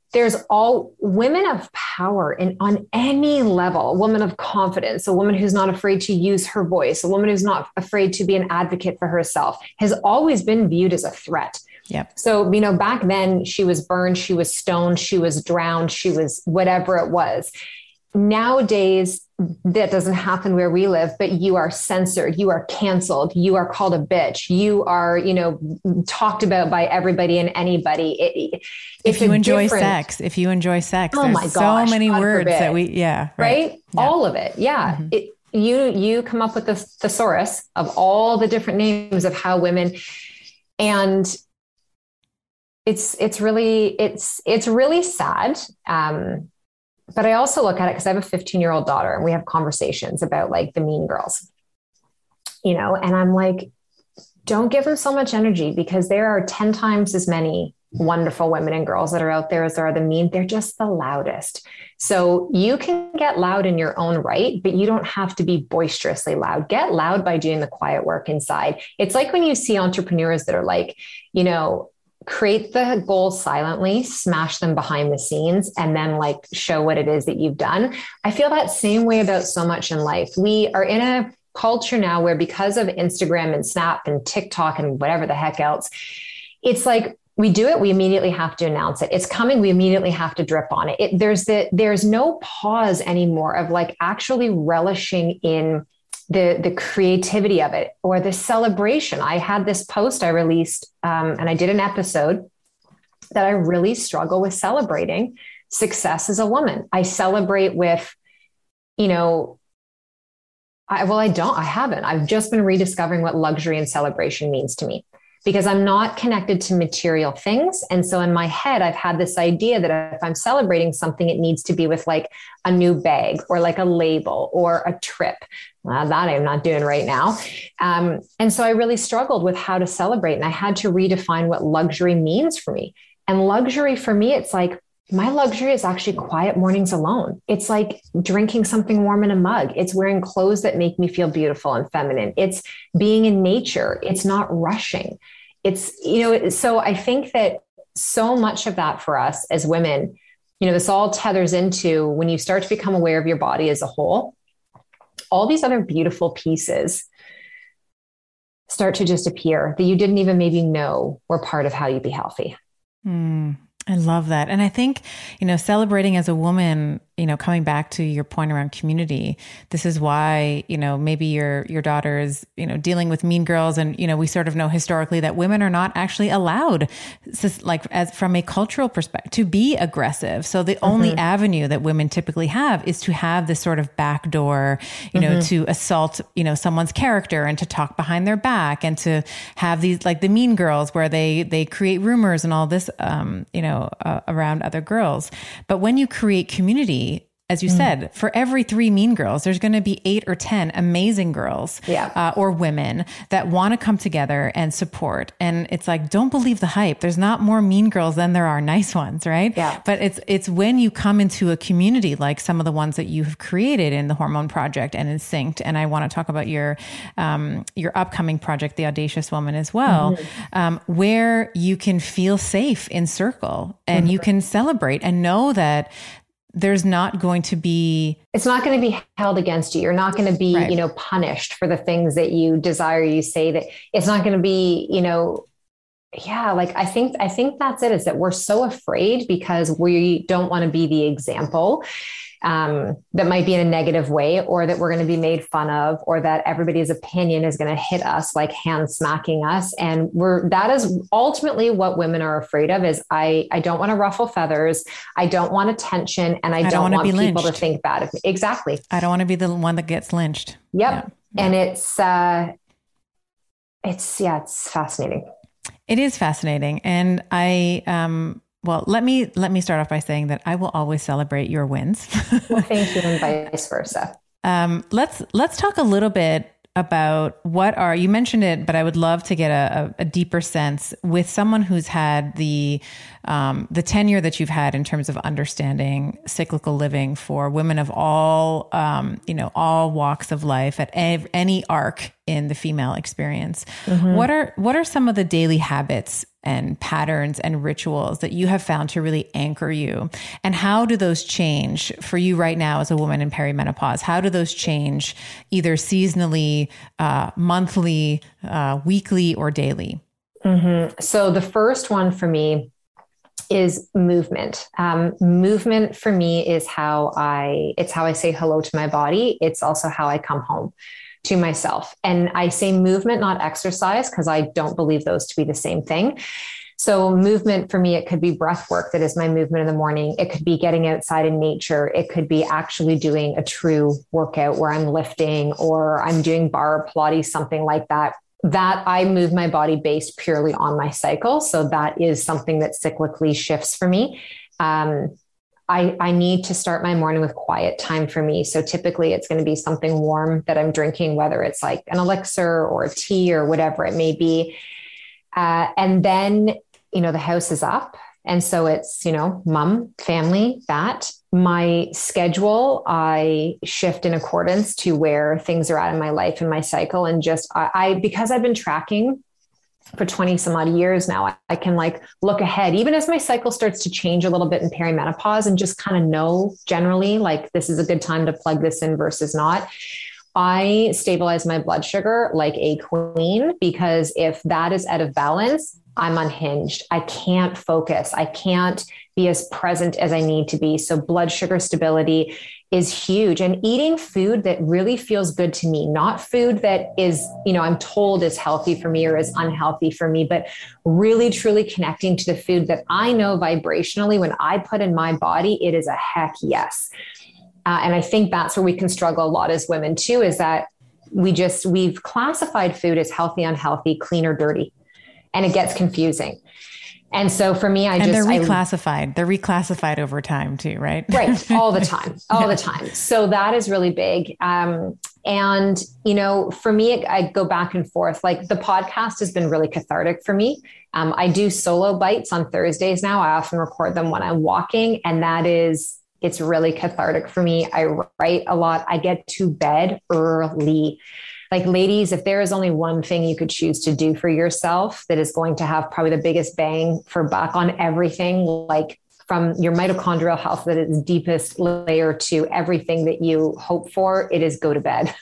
there's all women of power in on any level, a woman of confidence, a woman who's not afraid to use her voice, a woman who's not afraid to be an advocate for herself, has always been viewed as a threat. Yep. So, you know, back then she was burned, she was stoned, she was drowned, she was whatever it was. Nowadays, that doesn't happen where we live, but you are censored, you are canceled, you are called a bitch, you are, you know, talked about by everybody and anybody. It, if you enjoy different... sex, if you enjoy sex, oh there's my gosh, so many God words forbid. that we, yeah. Right. right? Yeah. All of it. Yeah. Mm-hmm. It, you, you come up with the thesaurus of all the different names of how women, and it's, it's really, it's, it's really sad. Um, But I also look at it because I have a fifteen year old daughter and we have conversations about like the mean girls, you know, and I'm like, don't give them so much energy because there are ten times as many wonderful women and girls that are out there as there are the mean. They're just the loudest. So you can get loud in your own right, but you don't have to be boisterously loud. Get loud by doing the quiet work inside. It's like when you see entrepreneurs that are like, you know, create the goals silently, smash them behind the scenes, and then like show what it is that you've done. I feel that same way about so much in life. We are in a culture now where because of Instagram and Snap and TikTok and whatever the heck else, it's like we do it, we immediately have to announce it. It's coming, we immediately have to drip on it. it there's the, there's no pause anymore of like actually relishing in the, the creativity of it or the celebration. I had this post I released um, and I did an episode that I really struggle with celebrating success as a woman. I celebrate with, you know, I, well, I don't, I haven't, I've just been rediscovering what luxury and celebration means to me because I'm not connected to material things. And so in my head, I've had this idea that if I'm celebrating something, it needs to be with like a new bag or like a label or a trip. Well, that I'm not doing right now. Um, and so I really struggled with how to celebrate and I had to redefine what luxury means for me. And luxury for me, it's like, my luxury is actually quiet mornings alone. It's like drinking something warm in a mug. It's wearing clothes that make me feel beautiful and feminine. It's being in nature. It's not rushing. It's, you know, so I think that so much of that for us as women, you know, this all tethers into when you start to become aware of your body as a whole, all these other beautiful pieces start to just appear that you didn't even maybe know were part of how you be healthy. Mm. I love that. And I think, you know, celebrating as a woman, you know, coming back to your point around community, this is why, you know, maybe your, your daughter is, you know, dealing with mean girls. And, you know, we sort of know historically that women are not actually allowed, like as from a cultural perspective, to be aggressive. So the mm-hmm. only avenue that women typically have is to have this sort of backdoor, you know, mm-hmm. to assault, you know, someone's character and to talk behind their back and to have these, like the mean girls where they, they create rumors and all this, um, you know, uh, around other girls. But when you create community, as you mm. said, for every three mean girls, there's going to be eight or ten amazing girls yeah. uh, or women that want to come together and support. And it's like, don't believe the hype. There's not more mean girls than there are nice ones, right? Yeah. But it's it's when you come into a community like some of the ones that you have created in the Hormone Project and in Synced. And I want to talk about your um, your upcoming project, The Audacious Woman, as well, mm-hmm. um, where you can feel safe in circle and mm-hmm. you can celebrate and know that there's not going to be, it's not going to be held against you. You're not going to be, right. you know, punished for the things that you desire. You say that it's not going to be, you know, yeah, like I think, I think that's it, is that we're so afraid because we don't want to be the example um, that might be in a negative way, or that we're going to be made fun of, or that everybody's opinion is going to hit us like hand smacking us. And we're, that is ultimately what women are afraid of, is I, I don't want to ruffle feathers. I don't want attention. And I, I don't, don't want people lynched. to think bad of me. Exactly. I don't want to be the one that gets lynched. Yep. Yeah. And it's, uh, it's, yeah, it's fascinating. It is fascinating. And I, um, well, let me, let me start off by saying that I will always celebrate your wins. Well, thank you. And vice versa. Um, let's, let's talk a little bit about what are, you mentioned it, but I would love to get a, a, a deeper sense with someone who's had the, um, the tenure that you've had in terms of understanding cyclical living for women of all, um, you know, all walks of life at ev- any arc in the female experience. Mm-hmm. What are, what are some of the daily habits and patterns and rituals that you have found to really anchor you? And how do those change for you right now as a woman in perimenopause? How do those change either seasonally, uh, monthly, uh, weekly, or daily? Mm-hmm. So the first one for me is movement. Um, movement for me is how I, it's how I say hello to my body. It's also how I come home to myself. And I say movement, not exercise, because I don't believe those to be the same thing. So movement for me, it could be breath work. That is my movement in the morning. It could be getting outside in nature. It could be actually doing a true workout where I'm lifting or I'm doing bar Pilates, something like that. That I move my body based purely on my cycle. So that is something that cyclically shifts for me. Um, I, I need to start my morning with quiet time for me. So typically it's going to be something warm that I'm drinking, whether it's like an elixir or a tea or whatever it may be. Uh, and then, you know, the house is up. And so it's, you know, mom, family, that. My schedule, I shift in accordance to where things are at in my life and my cycle. And just, I, I because I've been tracking for twenty some odd years now, I, I can like look ahead, even as my cycle starts to change a little bit in perimenopause, and just kind of know generally, like, this is a good time to plug this in versus not. I stabilize my blood sugar like a queen, because if that is out of balance, I'm unhinged. I can't focus. I can't be as present as I need to be. So blood sugar stability is huge, and eating food that really feels good to me, not food that is, you know, I'm told is healthy for me or is unhealthy for me, but really truly connecting to the food that I know vibrationally when I put in my body, it is a heck yes. Uh, and I think that's where we can struggle a lot as women too, is that we just, we've classified food as healthy, unhealthy, clean or dirty, and it gets confusing. And so for me, I and just- they're reclassified. I, they're reclassified over time too, right? Right. All the time, all yeah. the time. So that is really big. Um, and, you know, for me, I go back and forth. Like, the podcast has been really cathartic for me. Um, I do solo bites on Thursdays now. I often record them when I'm walking, and that is, it's really cathartic for me. I write a lot. I get to bed early. Like, ladies, if there is only one thing you could choose to do for yourself that is going to have probably the biggest bang for buck on everything, like from your mitochondrial health at its deepest layer to everything that you hope for, it is go to bed.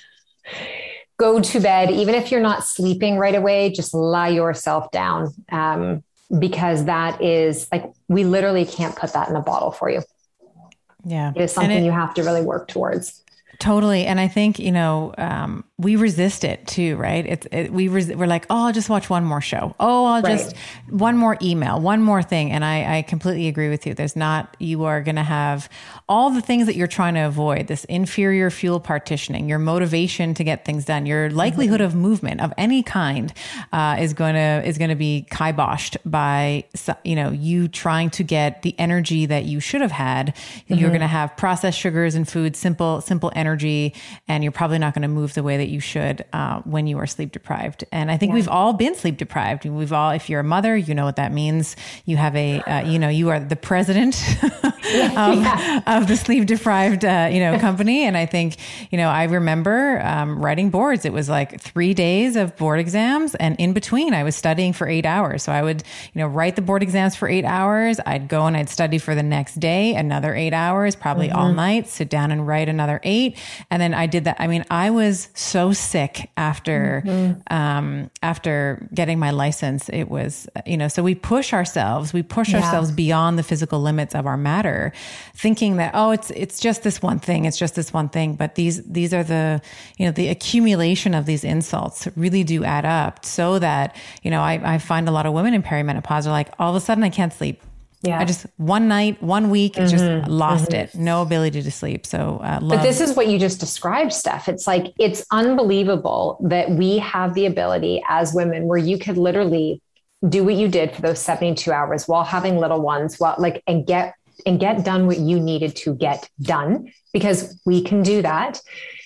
Go to bed. Even if you're not sleeping right away, just lie yourself down. Um, because that is like, we literally can't put that in a bottle for you. Yeah. It is something it, you have to really work towards. Totally. And I think, you know, um, we resist it too, right? It's, it, we res- we're like, oh, I'll just watch one more show. Oh, I'll right. just one more email, one more thing. And I, I completely agree with you. There's not, you are going to have all the things that you're trying to avoid, this inferior fuel partitioning, your motivation to get things done, your likelihood mm-hmm. of movement of any kind, uh, is going to, is going to be kiboshed by, you know, you trying to get the energy that you should have had. Mm-hmm. You're going to have processed sugars and food, simple, simple energy, and you're probably not going to move the way that you should uh, when you are sleep deprived. And I think yeah. we've all been sleep deprived. We've all, if you're a mother, you know what that means. You have a, uh, you know, you are the president of, yeah. of the sleep deprived, uh, you know, company. And I think, you know, I remember um, writing boards. It was like three days of board exams, and in between I was studying for eight hours. So I would, you know, write the board exams for eight hours. I'd go and I'd study for the next day, another eight hours, probably mm-hmm. all night, sit down and write another eight. And then I did that. I mean, I was so sick after, mm-hmm. um, after getting my license. It was, you know, so we push ourselves, we push yeah. ourselves beyond the physical limits of our matter, thinking that, oh, it's, it's just this one thing. It's just this one thing. But these, these are the, you know, the accumulation of these insults really do add up, so that, you know, I, I find a lot of women in perimenopause are like, all of a sudden I can't sleep. Yeah. I just, one night, one week, mm-hmm. just lost mm-hmm. it. No ability to sleep. So, uh, love. But this is what you just described, Steph. It's like, it's unbelievable that we have the ability as women where you could literally do what you did for those seventy-two hours while having little ones, while like, and get, and get done what you needed to get done, because we can do that.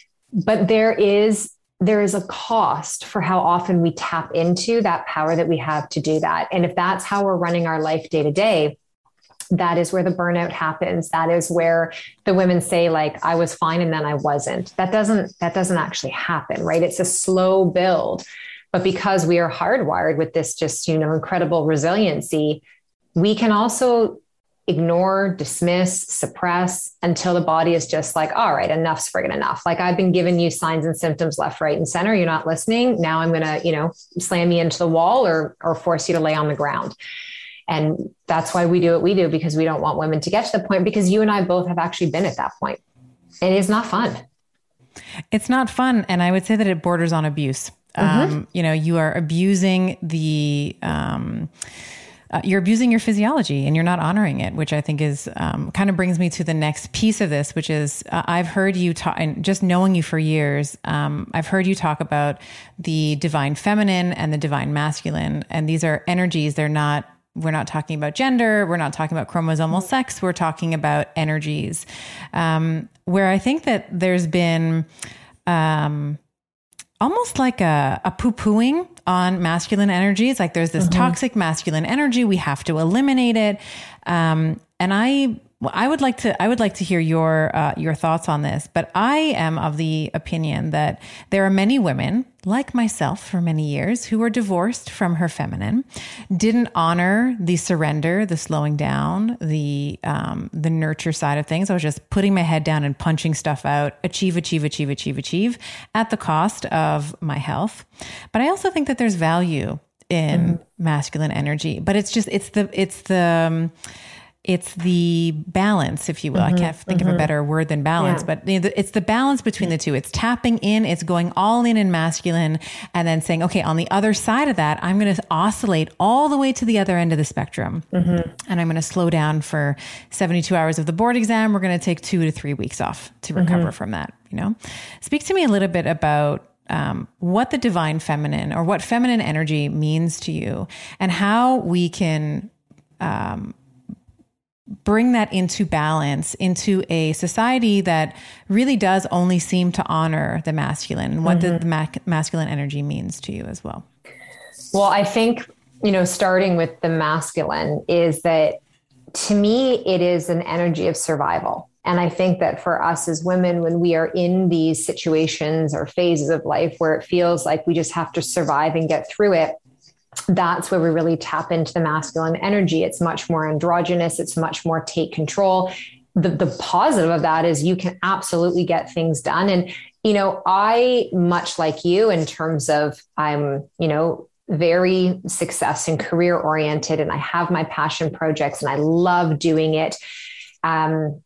But there is, there is a cost for how often we tap into that power that we have to do that. And if that's how we're running our life day to day, that is where the burnout happens. That is where the women say, like, I was fine and then I wasn't. That doesn't, that doesn't actually happen, right? It's a slow build. But because we are hardwired with this just, you know, incredible resiliency, we can also ignore, dismiss, suppress until the body is just like, all right, enough's friggin' enough. Like, I've been giving you signs and symptoms left, right, and center. You're not listening. Now I'm going to, you know, slam you into the wall or, or force you to lay on the ground. And that's why we do what we do, because we don't want women to get to the point, because you and I both have actually been at that point. It is not fun. It's not fun. And I would say that it borders on abuse. Mm-hmm. Um, you know, you are abusing the, um, Uh, you're abusing your physiology and you're not honoring it, which I think is um, kind of brings me to the next piece of this, which is uh, I've heard you talk, and just knowing you for years, um, I've heard you talk about the divine feminine and the divine masculine. And these are energies. They're not, we're not talking about gender. We're not talking about chromosomal sex. We're talking about energies, um, where I think that there's been um, almost like a, a poo-pooing on masculine energy. It's like there's this mm-hmm. toxic masculine energy. We have to eliminate it. Um, and I, I would like to, I would like to hear your, uh, your thoughts on this, but I am of the opinion that there are many women like myself for many years who were divorced from her feminine, didn't honor the surrender, the slowing down, the, um, the nurture side of things. I was just putting my head down and punching stuff out, achieve, achieve, achieve, achieve, achieve at the cost of my health. But I also think that there's value in mm. masculine energy, but it's just, it's the, it's the, um, it's the balance, if you will. Mm-hmm, I can't think mm-hmm. of a better word than balance, yeah. but it's the balance between the two. It's tapping in, it's going all in in masculine, and then saying, okay, on the other side of that, I'm going to oscillate all the way to the other end of the spectrum. Mm-hmm. And I'm going to slow down for seventy-two hours of the board exam. We're going to take two to three weeks off to recover mm-hmm. from that. You know, speak to me a little bit about Um, what the divine feminine or what feminine energy means to you, and how we can um, bring that into balance into a society that really does only seem to honor the masculine, and what mm-hmm. the, the ma- masculine energy means to you as well. Well, I think, you know, starting with the masculine is that, to me, it is an energy of survival. And I think that for us as women, when we are in these situations or phases of life where it feels like we just have to survive and get through it, that's where we really tap into the masculine energy. It's much more androgynous. It's much more take control. The, the positive of that is you can absolutely get things done. And, you know, I, much like you in terms of I'm, you know, very success and career oriented, and I have my passion projects and I love doing it. Um,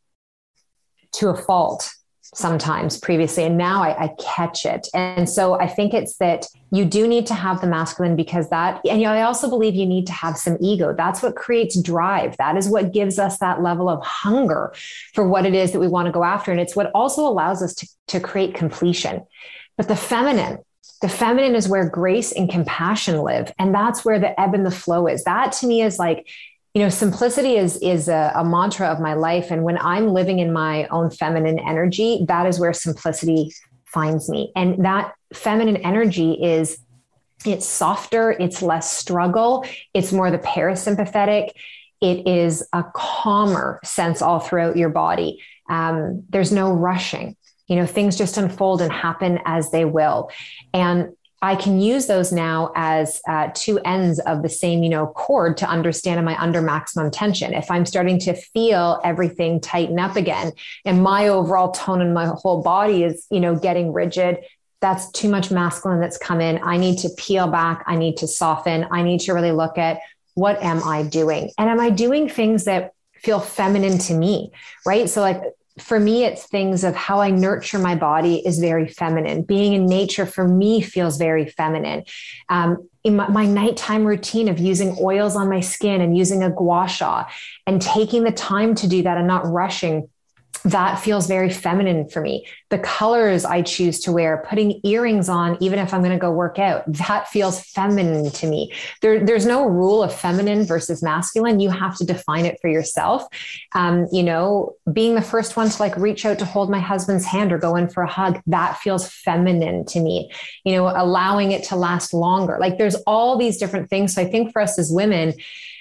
to a fault sometimes previously. And now I, I catch it. And so I think it's that you do need to have the masculine, because that, and you know, I also believe you need to have some ego. That's what creates drive. That is what gives us that level of hunger for what it is that we want to go after. And it's what also allows us to, to create completion. But the feminine, the feminine is where grace and compassion live. And that's where the ebb and the flow is. That to me is like, you know, simplicity is, is a, a mantra of my life. And when I'm living in my own feminine energy, that is where simplicity finds me. And that feminine energy is, it's softer, it's less struggle, it's more the parasympathetic. It is a calmer sense all throughout your body. Um, there's no rushing, you know, things just unfold and happen as they will. And I can use those now as uh, two ends of the same, you know, cord to understand, am I under maximum tension? If I'm starting to feel everything tighten up again and my overall tone in my whole body is, you know, getting rigid, that's too much masculine that's come in. I need to peel back. I need to soften. I need to really look at, what am I doing? And am I doing things that feel feminine to me? Right. So like, for me, it's things of how I nurture my body is very feminine. Being in nature for me feels very feminine. Um, in my, my nighttime routine of using oils on my skin and using a gua sha and taking the time to do that and not rushing, that feels very feminine for me. The colors I choose to wear, putting earrings on, even if I'm going to go work out, that feels feminine to me. There, there's no rule of feminine versus masculine. You have to define it for yourself. Um, you know, being the first one to like reach out to hold my husband's hand or go in for a hug, that feels feminine to me. You know, allowing it to last longer. Like there's all these different things. So I think for us as women,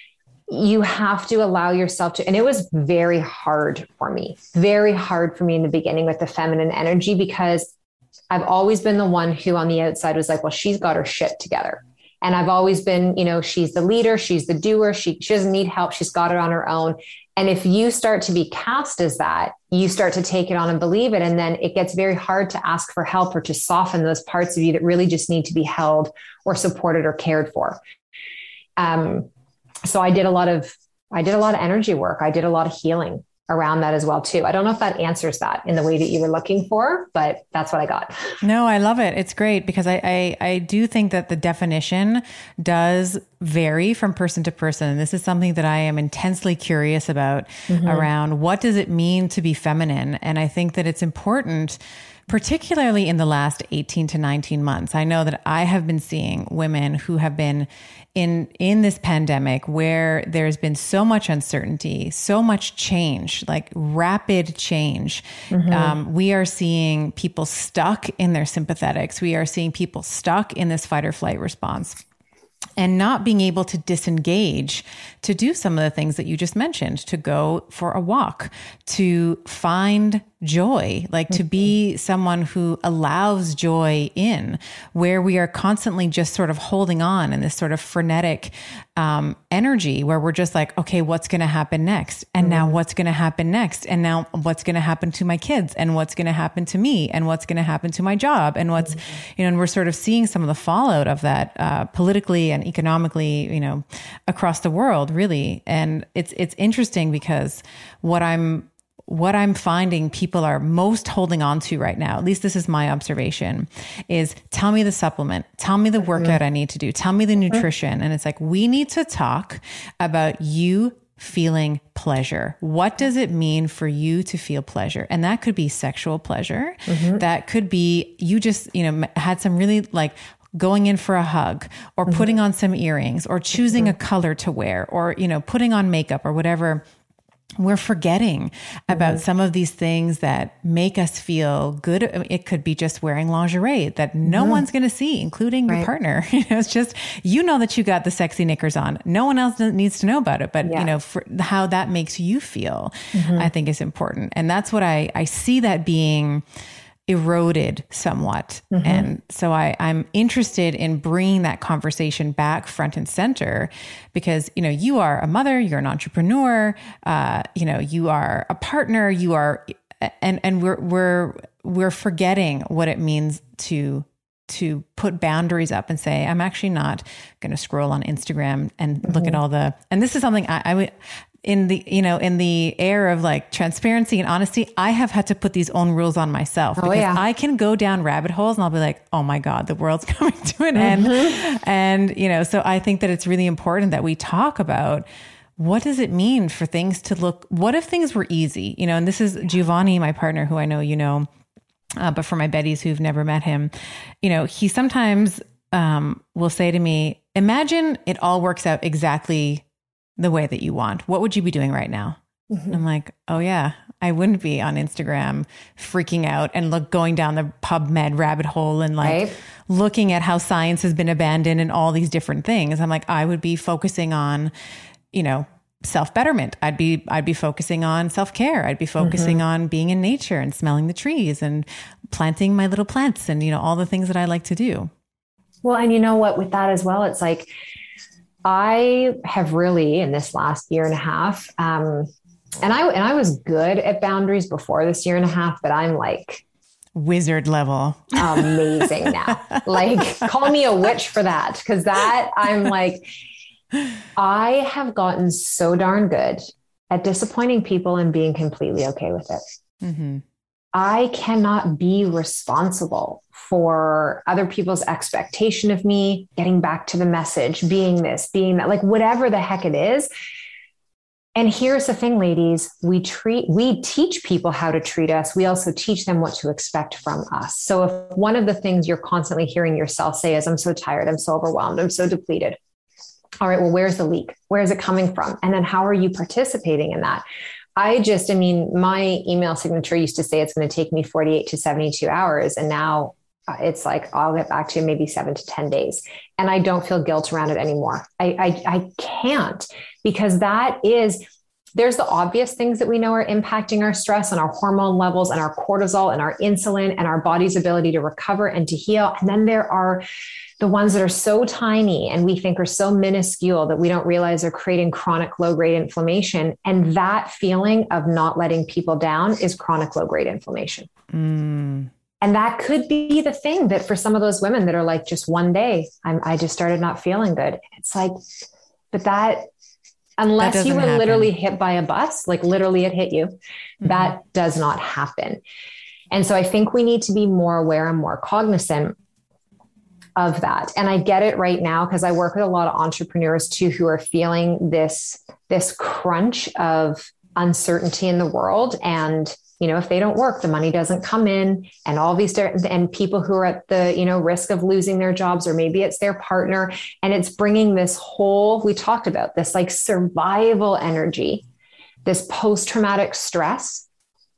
you have to allow yourself to, and it was very hard for me, very hard for me in the beginning with the feminine energy, because I've always been the one who on the outside was like, well, she's got her shit together. And I've always been, you know, she's the leader, she's the doer, she, she doesn't need help, she's got it on her own. And if you start to be cast as that, you start to take it on and believe it. And then it gets very hard to ask for help or to soften those parts of you that really just need to be held or supported or cared for. Um, so I did a lot of, I did a lot of energy work. I did a lot of healing around that as well too. I don't know if that answers that in the way that you were looking for, but that's what I got. No, I love it. It's great because I, I, I do think that the definition does vary from person to person. And this is something that I am intensely curious about mm-hmm. around what does it mean to be feminine? And I think that it's important, particularly in the last eighteen to nineteen months. I know that I have been seeing women who have been in, in this pandemic where there's been so much uncertainty, so much change, like rapid change. Mm-hmm. Um, we are seeing people stuck in their sympathetics. We are seeing people stuck in this fight or flight response, and not being able to disengage to do some of the things that you just mentioned, to go for a walk, to find joy, like mm-hmm. to be someone who allows joy in, where we are constantly just sort of holding on in this sort of frenetic um, energy where we're just like, okay, what's going to happen next? And mm-hmm. now what's going to happen next? And now what's going to happen to my kids? And what's going to happen to me? And what's going to happen to my job? And what's, mm-hmm. you know, and we're sort of seeing some of the fallout of that uh, politically and economically, you know, across the world, really. And it's, it's interesting because what I'm, what I'm finding people are most holding on to right now, at least this is my observation, is tell me the supplement, tell me the workout I need to do, tell me the nutrition. And it's like, we need to talk about you feeling pleasure. What does it mean for you to feel pleasure? And that could be sexual pleasure. Mm-hmm. That could be, you just, you know, had some really like going in for a hug or mm-hmm. putting on some earrings or choosing mm-hmm. a color to wear or, you know, putting on makeup or whatever. We're forgetting about mm-hmm. some of these things that make us feel good. It could be just wearing lingerie that no mm-hmm. one's going to see, including right. your partner. You know, it's just, you know that you got the sexy knickers on. No one else needs to know about it, but yeah. you know, for how that makes you feel, mm-hmm. I think is important. And that's what I, I see that being eroded somewhat. Mm-hmm. And so I, I'm interested in bringing that conversation back front and center because, you know, you are a mother, you're an entrepreneur, uh, you know, you are a partner, you are, and, and we're, we're, we're forgetting what it means to, to put boundaries up and say, I'm actually not going to scroll on Instagram and mm-hmm. look at all the, and this is something I, I would, in the, you know, in the era of like transparency and honesty, I have had to put these own rules on myself because oh, yeah. I can go down rabbit holes and I'll be like, oh my God, the world's coming to an mm-hmm. end. And, you know, so I think that it's really important that we talk about what does it mean for things to look, what if things were easy, you know, and this is Giovanni, my partner, who I know, you know, uh, but for my Betties who've never met him, you know, he sometimes um, will say to me, imagine it all works out exactly the way that you want. What would you be doing right now? Mm-hmm. I'm like, oh yeah, I wouldn't be on Instagram freaking out and look going down the PubMed rabbit hole and like right. looking at how science has been abandoned and all these different things. I'm like, I would be focusing on, you know, self-betterment. I'd be, I'd be focusing on self-care. I'd be focusing mm-hmm. on being in nature and smelling the trees and planting my little plants and, you know, all the things that I like to do. Well, and you know what, with that as well, it's like, I have really in this last year and a half, um, and I, and I was good at boundaries before this year and a half, but I'm like wizard level amazing now. Like call me a witch for that. Cause that I'm like, I have gotten so darn good at disappointing people and being completely okay with it. Mm-hmm. I cannot be responsible for other people's expectation of me, getting back to the message, being this, being that, like whatever the heck it is. And here's the thing, ladies, we treat, we teach people how to treat us. We also teach them what to expect from us. So if one of the things you're constantly hearing yourself say is, I'm so tired, I'm so overwhelmed, I'm so depleted. All right, well, where's the leak? Where is it coming from? And then how are you participating in that? I just, I mean, my email signature used to say it's going to take me forty-eight to seventy-two hours. And now it's like, I'll get back to you maybe seven to ten days. And I don't feel guilt around it anymore. I, I, I can't, because that is, there's the obvious things that we know are impacting our stress and our hormone levels and our cortisol and our insulin and our body's ability to recover and to heal. And then there are the ones that are so tiny and we think are so minuscule that we don't realize are creating chronic low-grade inflammation. And that feeling of not letting people down is chronic low-grade inflammation. Mm. And that could be the thing that for some of those women that are like, just one day, I'm, I just started not feeling good. It's like, but that, unless that you were happen. literally hit by a bus, like literally it hit you, mm-hmm. that does not happen. And so I think we need to be more aware and more cognizant of that. And I get it right now, because I work with a lot of entrepreneurs too, who are feeling this, this crunch of uncertainty in the world. And, you know, if they don't work, the money doesn't come in, and all these different, and people who are at the, you know, risk of losing their jobs, or maybe it's their partner. And it's bringing this whole, we talked about this like survival energy, this post-traumatic stress,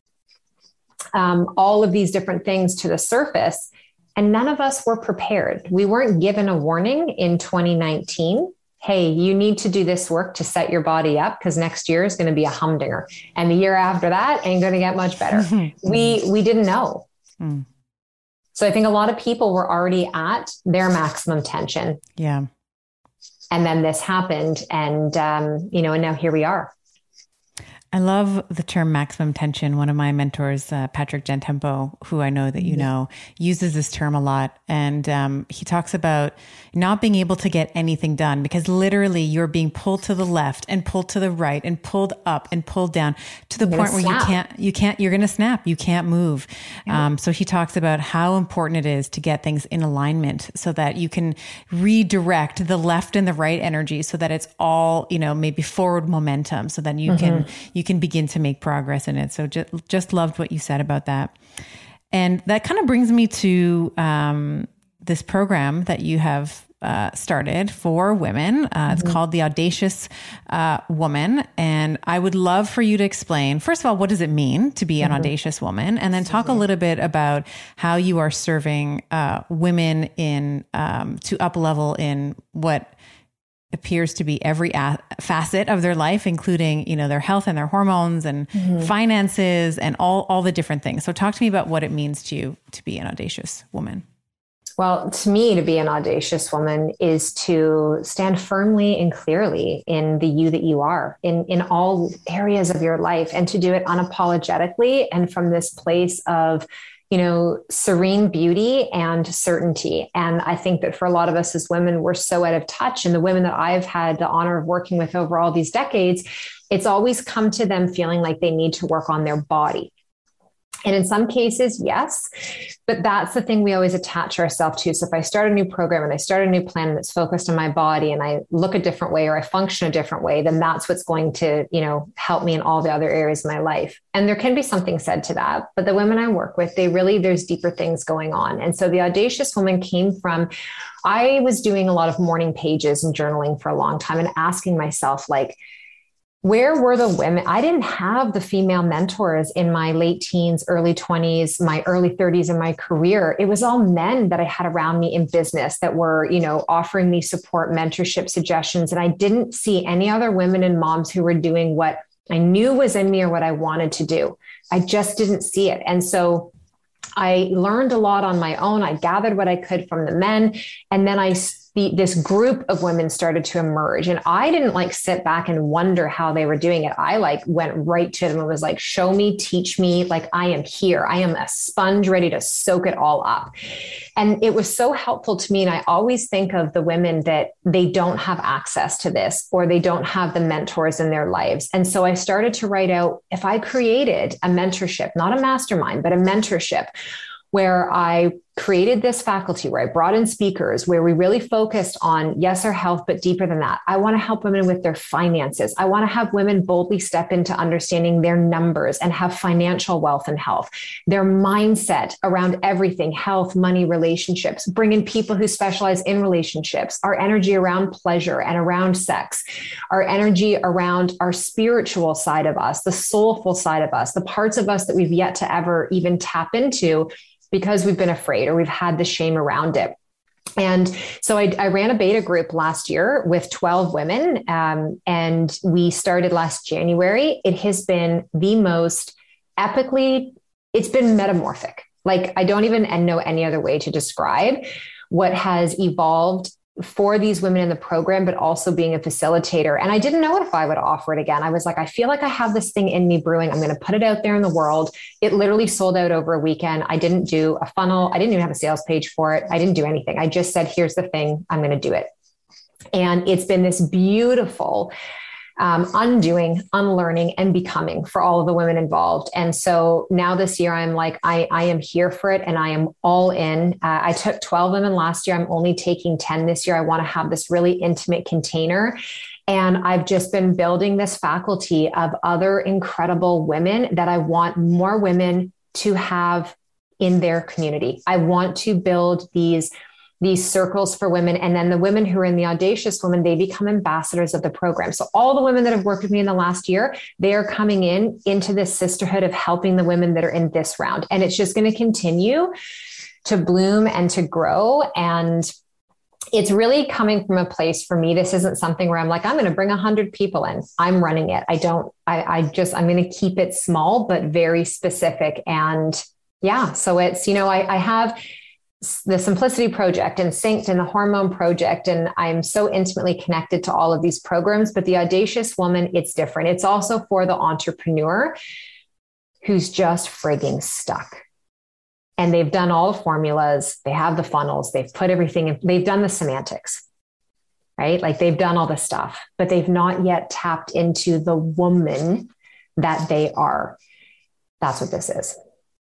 um, all of these different things to the surface. And none of us were prepared. We weren't given a warning in twenty nineteen. Hey, you need to do this work to set your body up, because next year is going to be a humdinger. And the year after that ain't going to get much better. we, we didn't know. Mm. So I think a lot of people were already at their maximum tension. Yeah. And then this happened, and, um, you know, and now here we are. I love the term maximum tension. One of my mentors, uh, Patrick Gentempo, who I know that you know, uses this term a lot. And um, he talks about not being able to get anything done, because literally you're being pulled to the left and pulled to the right and pulled up and pulled down to the point where you can't, you can't, you're going to snap. You can't move. Yeah. Um, so he talks about how important it is to get things in alignment so that you can redirect the left and the right energy, so that it's all, you know, maybe forward momentum, so that you mm-hmm. can, you can begin to make progress in it. So just, just loved what you said about that. And that kind of brings me to um, this program that you have uh, started for women. Uh, mm-hmm. It's called The Audacious uh, Woman. And I would love for you to explain, first of all, what does it mean to be an mm-hmm. audacious woman? And then talk mm-hmm. a little bit about how you are serving uh, women in um, to up level in what appears to be every a- facet of their life, including, you know, their health and their hormones and mm-hmm. finances and all, all the different things. So talk to me about what it means to you to be an audacious woman. Well, to me, to be an audacious woman is to stand firmly and clearly in the you that you are in, in all areas of your life, and to do it unapologetically and from this place of, you know, serene beauty and certainty. And I think that for a lot of us as women, we're so out of touch. And the women that I've had the honor of working with over all these decades, it's always come to them feeling like they need to work on their body. And in some cases, yes, but that's the thing we always attach ourselves to. So if I start a new program and I start a new plan that's focused on my body, and I look a different way, or I function a different way, then that's what's going to, you know, help me in all the other areas of my life. And there can be something said to that, but the women I work with, they really, there's deeper things going on. And so the Audacious Woman came from, I was doing a lot of morning pages and journaling for a long time and asking myself, like, where were the women? I didn't have the female mentors in my late teens, early twenties, my early thirties in my career. It was all men that I had around me in business that were, you know, offering me support, mentorship, suggestions. And I didn't see any other women and moms who were doing what I knew was in me or what I wanted to do. I just didn't see it. And so I learned a lot on my own. I gathered what I could from the men. And then I The, this group of women started to emerge, and I didn't like sit back and wonder how they were doing it. I like went right to them and was like, show me, teach me. Like, I am here. I am a sponge ready to soak it all up. And it was so helpful to me. And I always think of the women that they don't have access to this, or they don't have the mentors in their lives. And so I started to write out, if I created a mentorship, not a mastermind, but a mentorship, where I created this faculty, where I brought in speakers, where we really focused on, yes, our health, but deeper than that. I want to help women with their finances. I want to have women boldly step into understanding their numbers and have financial wealth and health, their mindset around everything, health, money, relationships, bring in people who specialize in relationships, our energy around pleasure and around sex, our energy around our spiritual side of us, the soulful side of us, the parts of us that we've yet to ever even tap into. because we've been afraid or we've had the shame around it. And so I, I ran a beta group last year with twelve women, um, and we started last January. It has been the most epically, it's been metamorphic. Like I don't even know any other way to describe what has evolved for these women in the program, but also being a facilitator. And I didn't know if I would offer it again. I was like, I feel like I have this thing in me brewing. I'm going to put it out there in the world. It literally sold out over a weekend. I didn't do a funnel. I didn't even have a sales page for it. I didn't do anything. I just said, here's the thing. I'm going to do it. And it's been this beautiful Um, undoing, unlearning, and becoming for all of the women involved. And so now this year, I'm like, I, I am here for it and I am all in. Uh, I took twelve women last year. I'm only taking ten this year. I want to have this really intimate container. And I've just been building this faculty of other incredible women that I want more women to have in their community. I want to build these these circles for women. And then the women who are in the Audacious Women, they become ambassadors of the program. So all the women that have worked with me in the last year, they are coming in into this sisterhood of helping the women that are in this round. And it's just going to continue to bloom and to grow. And it's really coming from a place for me. This isn't something where I'm like, I'm going to bring a hundred people in. I'm running it. I don't, I, I just, I'm going to keep it small, but very specific. And yeah, so it's, you know, I, I have the Simplicity Project and Synced and the Hormone Project. And I'm so intimately connected to all of these programs, but the Audacious Woman, it's different. It's also for the entrepreneur who's just frigging stuck. And they've done all the formulas. They have the funnels. They've put everything in. They've done the semantics, right? Like they've done all the stuff, but they've not yet tapped into the woman that they are. That's what this is.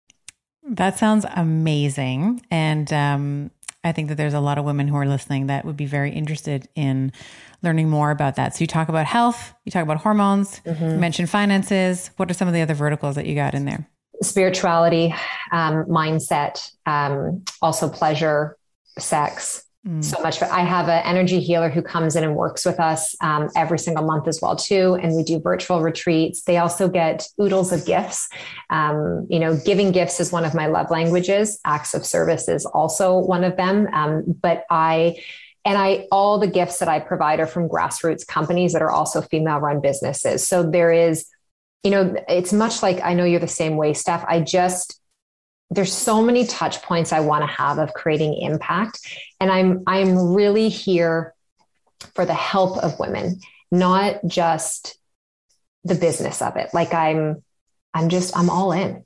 That sounds amazing. And um, I think that there's a lot of women who are listening that would be very interested in learning more about that. So you talk about health, you talk about hormones, mm-hmm. you mentioned finances. What are some of the other verticals that you got in there? Spirituality, um, mindset, um, also pleasure, sex. Mm. So much. I have an energy healer who comes in and works with us um, every single month as well too. And we do virtual retreats. They also get oodles of gifts. Um, you know, giving gifts is one of my love languages. Acts of service is also one of them. Um, but I, and I, all the gifts that I provide are from grassroots companies that are also female run businesses. So there is, you know, it's much like, I know you're the same way, Steph. I just, there's so many touch points I want to have of creating impact. And I'm, I'm really here for the help of women, not just the business of it. Like I'm, I'm just, I'm all in.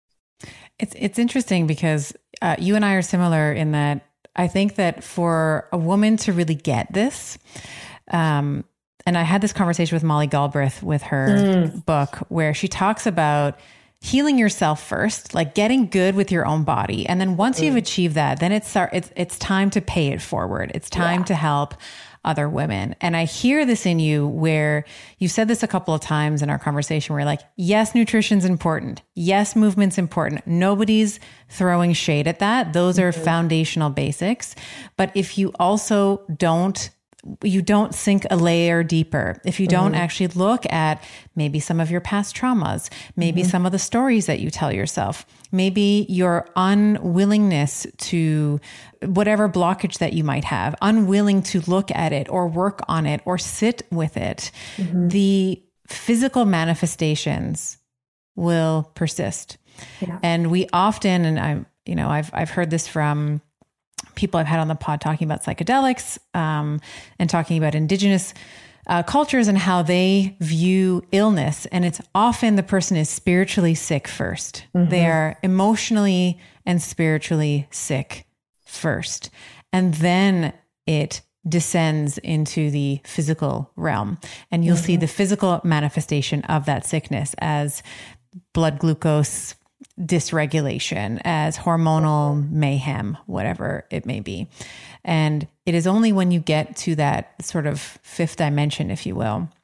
It's, it's interesting because uh, you and I are similar in that I think that for a woman to really get this, um, and I had this conversation with Molly Galbraith with her mm. book where she talks about healing yourself first, like getting good with your own body. And then once mm. you've achieved that, then it's, it's, it's time to pay it forward. It's time yeah. to help other women. And I hear this in you where you said this a couple of times in our conversation where you're like, yes, nutrition's important. Yes, movement's important. Nobody's throwing shade at that. Those mm-hmm. are foundational basics. But if you also don't you don't sink a layer deeper, if you don't mm-hmm. actually look at maybe some of your past traumas, maybe mm-hmm. some of the stories that you tell yourself, maybe your unwillingness to whatever blockage that you might have, unwilling to look at it or work on it or sit with it, mm-hmm. the physical manifestations will persist. Yeah. And we often, and I'm, you know, I've, I've heard this from people I've had on the pod talking about psychedelics, um, and talking about indigenous uh, cultures and how they view illness. And it's often the person is spiritually sick first. Mm-hmm. They are emotionally and spiritually sick first. And then it descends into the physical realm. And you'll mm-hmm. see the physical manifestation of that sickness as blood glucose dysregulation, as hormonal mayhem, whatever it may be. And it is only when you get to that sort of fifth dimension, if you will,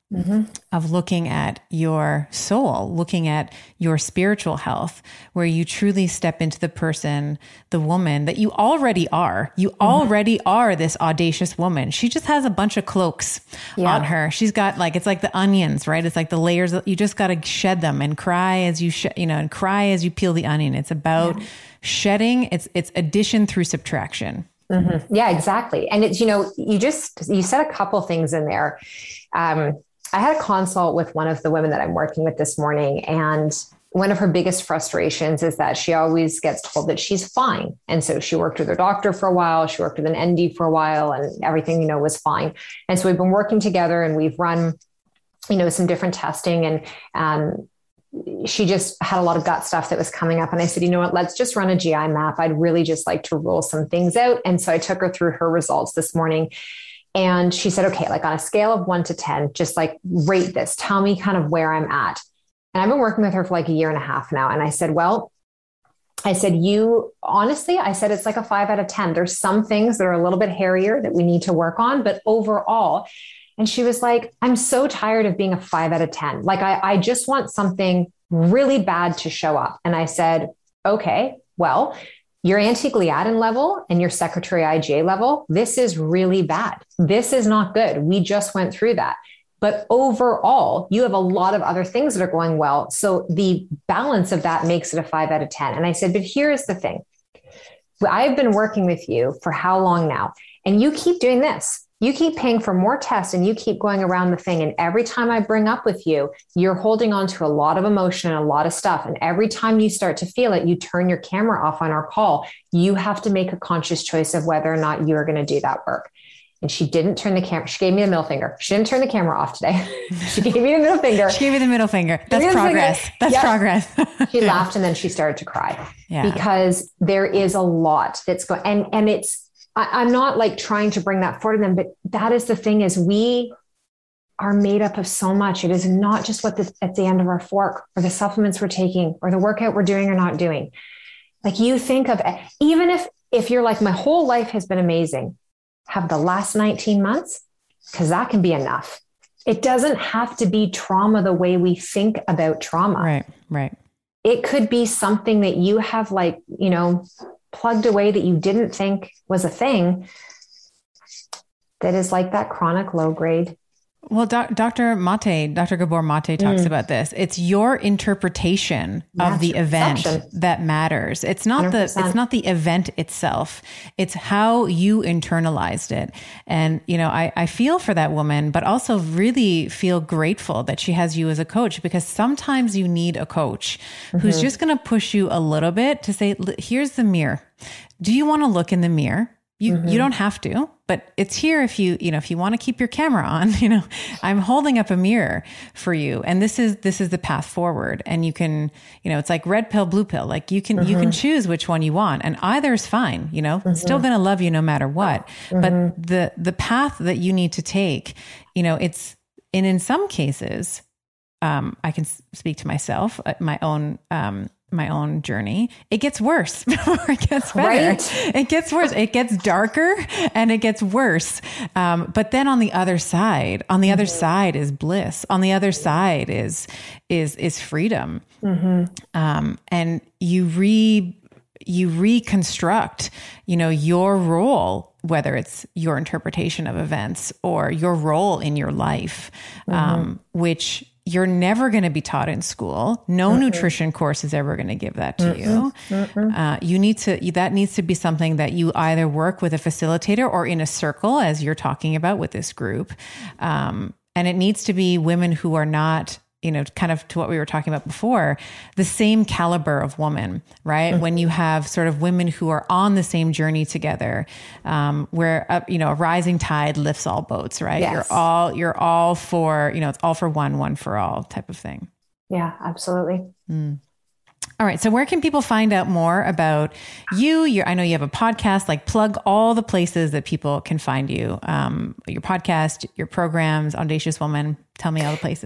mm-hmm. of looking at your soul, looking at your spiritual health, where you truly step into the person, the woman that you already are. You mm-hmm. already are this audacious woman. She just has a bunch of cloaks yeah. on her. She's got like, it's like the onions, right? It's like the layers that you just got to shed them and cry as you, sh- you know, and cry as you peel the onion. It's about yeah. shedding. It's, it's addition through subtraction. Mm-hmm. Yeah, exactly. And it's, you know, you just, you said a couple things in there. Um, I had a consult with one of the women that I'm working with this morning, and one of her biggest frustrations is that she always gets told that she's fine. And so she worked with her doctor for a while, she worked with an N D for a while, and everything, you know, was fine. And so we've been working together and we've run, you know, some different testing, and, um, she just had a lot of gut stuff that was coming up. And I said, you know what, let's just run a G I map. I'd really just like to rule some things out. And so I took her through her results this morning, and she said, okay, like on a scale of one to ten, just like rate this, tell me kind of where I'm at. And I've been working with her for like a year and a half now. And I said, well, I said, you honestly, I said, it's like a five out of ten. There's some things that are a little bit hairier that we need to work on, but overall. And she was like, I'm so tired of being a five out of ten. Like, I, I just want something really bad to show up. And I said, okay, well, your anti-gliadin level and your secretory I G A level, this is really bad. This is not good. We just went through that. But overall, you have a lot of other things that are going well. So the balance of that makes it a five out of ten. And I said, but here's the thing. I've been working with you for how long now? And you keep doing this. You keep paying for more tests and you keep going around the thing. And every time I bring up with you, you're holding on to a lot of emotion and a lot of stuff. And every time you start to feel it, you turn your camera off on our call. You have to make a conscious choice of whether or not you are going to do that work. And she didn't turn the camera. She gave me the middle finger. She didn't turn the camera off today. She gave me the middle finger. She gave me the middle finger. That's progress. Finger. That's yep. progress. She laughed and then she started to cry yeah. because there is a lot that's going, and, and it's, I, I'm not like trying to bring that forward to them, but that is the thing is we are made up of so much. It is not just what the, at the end of our fork or the supplements we're taking or the workout we're doing or not doing. Like you think of, even if, if you're like, my whole life has been amazing, have the last nineteen months, because that can be enough. It doesn't have to be trauma the way we think about trauma. Right, right. It could be something that you have like, you know, plugged away that you didn't think was a thing that is like that chronic low grade. Well, doc, Doctor Mate, Doctor Gabor Mate talks mm. about this. It's your interpretation That's of the event perception. That matters. It's not one hundred percent. the, it's not the event itself. It's how you internalized it. And, you know, I, I feel for that woman, but also really feel grateful that she has you as a coach, because sometimes you need a coach mm-hmm. who's just going to push you a little bit to say, here's the mirror. Do you want to look in the mirror? You mm-hmm. you don't have to, but it's here if you, you know, if you want to keep your camera on, you know, I'm holding up a mirror for you. And this is, this is the path forward. And you can, you know, it's like red pill, blue pill. Like you can, mm-hmm. you can choose which one you want, and either is fine, you know, mm-hmm. still going to love you no matter what. Mm-hmm. But the, the path that you need to take, you know, it's, and in some cases, um, I can speak to myself, my own, um, my own journey, it gets worse before it gets better. Right? It gets worse. It gets darker and it gets worse. Um, but then on the other side, on the mm-hmm. other side is bliss. On the other side is, is, is freedom. Mm-hmm. Um, and you re, you reconstruct, you know, your role, whether it's your interpretation of events or your role in your life, mm-hmm. um, which you're never going to be taught in school. No mm-hmm. nutrition course is ever going to give that to mm-hmm. you. Mm-hmm. Uh, you need to, that needs to be something that you either work with a facilitator or in a circle, as you're talking about with this group. Um, and it needs to be women who are not, you know, kind of to what we were talking about before, the same caliber of woman, right? Mm-hmm. When you have sort of women who are on the same journey together, um, where, uh, you know, a rising tide lifts all boats, right? Yes. You're all, you're all for, you know, it's all for one, one for all type of thing. Yeah, absolutely. Mm. All right. So where can people find out more about you? Your, I know you have a podcast, like plug all the places that people can find you, um, your podcast, your programs, Audacious Woman. Tell me all the places.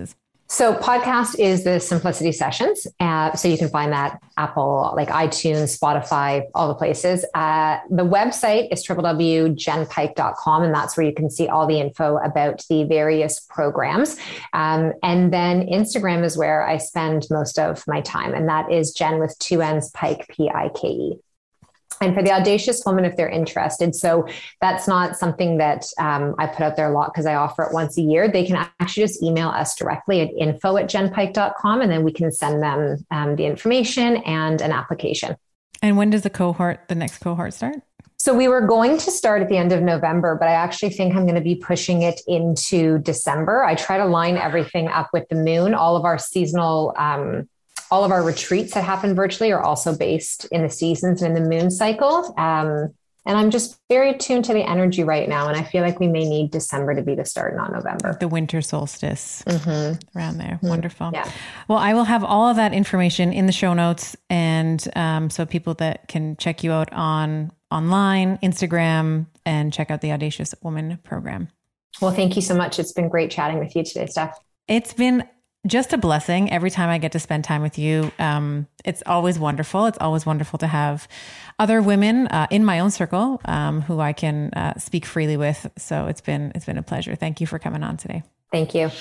So podcast is the Simplicity Sessions. Uh, so you can find that Apple, like iTunes, Spotify, all the places. Uh, the website is w w w dot jen pike dot com. And that's where you can see all the info about the various programs. Um, and then Instagram is where I spend most of my time. And that is Jen with two N's, Pike, P I K E. And for the audacious woman, if they're interested, so that's not something that um, I put out there a lot because I offer it once a year. They can actually just email us directly at info at jen pike dot com, and then we can send them um, the information and an application. And when does the cohort, the next cohort start? So we were going to start at the end of November, but I actually think I'm going to be pushing it into December. I try to line everything up with the moon. All of our seasonal um All of our retreats that happen virtually are also based in the seasons and in the moon cycle. Um, and I'm just very attuned to the energy right now. And I feel like we may need December to be the start, not November. The winter solstice mm-hmm. around there. Mm-hmm. Wonderful. Yeah. Well, I will have all of that information in the show notes. And um, so people that can check you out on online, Instagram, and check out the Audacious Woman program. Well, thank you so much. It's been great chatting with you today, Steph. It's been just a blessing every time I get to spend time with you. Um, it's always wonderful. It's always wonderful to have other women uh, in my own circle um, who I can uh, speak freely with. So it's been it's been a pleasure. Thank you for coming on today. Thank you.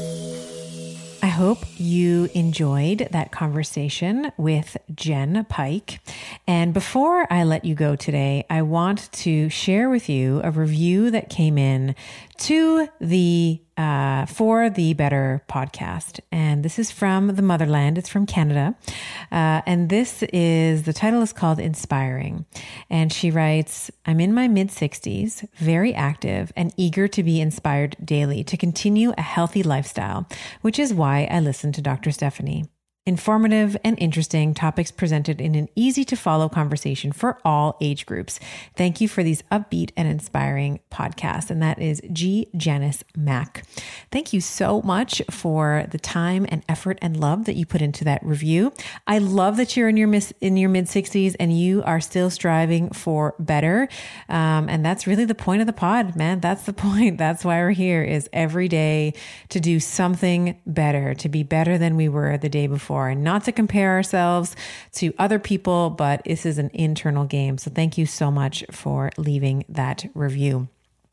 I hope you enjoyed that conversation with Jen Pike. And before I let you go today, I want to share with you a review that came in to the uh, for the Better podcast. And this is from the motherland. It's from Canada. Uh, and this is, the title is called Inspiring. And she writes, I'm in my mid sixties, very active and eager to be inspired daily to continue a healthy lifestyle, which is why I listen to Doctor Stephanie. Informative and interesting topics presented in an easy to follow conversation for all age groups. Thank you for these upbeat and inspiring podcasts. And that is G. Janice Mack. Thank you so much for the time and effort and love that you put into that review. I love that you're in your mis- in your mid sixties and you are still striving for better. Um, and that's really the point of the pod, man. That's the point. That's why we're here, is every day to do something better, to be better than we were the day before. And not to compare ourselves to other people, but this is an internal game. So thank you so much for leaving that review.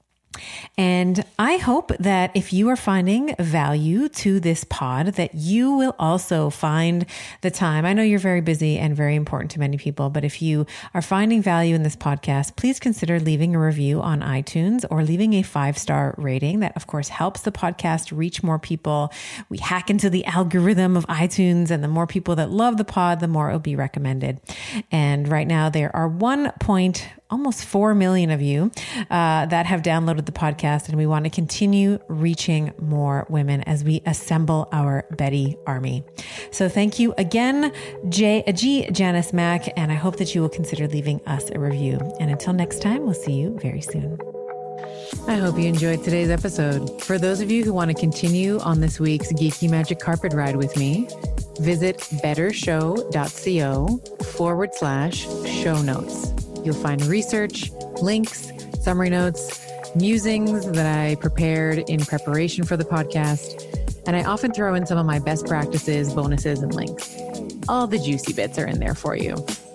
And I hope that if you are finding value to this pod, that you will also find the time. I know you're very busy and very important to many people, but if you are finding value in this podcast, please consider leaving a review on iTunes or leaving a five-star rating. That, of course, helps the podcast reach more people. We hack into the algorithm of iTunes, and the more people that love the pod, the more it'll be recommended. And right now there are one point almost four million of you uh, that have downloaded the podcast, and we want to continue reaching more women as we assemble our Betty Army. So thank you again, J- G. Janice Mack, and I hope that you will consider leaving us a review. And until next time, we'll see you very soon. I hope you enjoyed today's episode. For those of you who want to continue on this week's Geeky Magic Carpet Ride with me, visit bettershow.co forward slash show notes. You'll find research, links, summary notes, musings that I prepared in preparation for the podcast. And I often throw in some of my best practices, bonuses, and links. All the juicy bits are in there for you.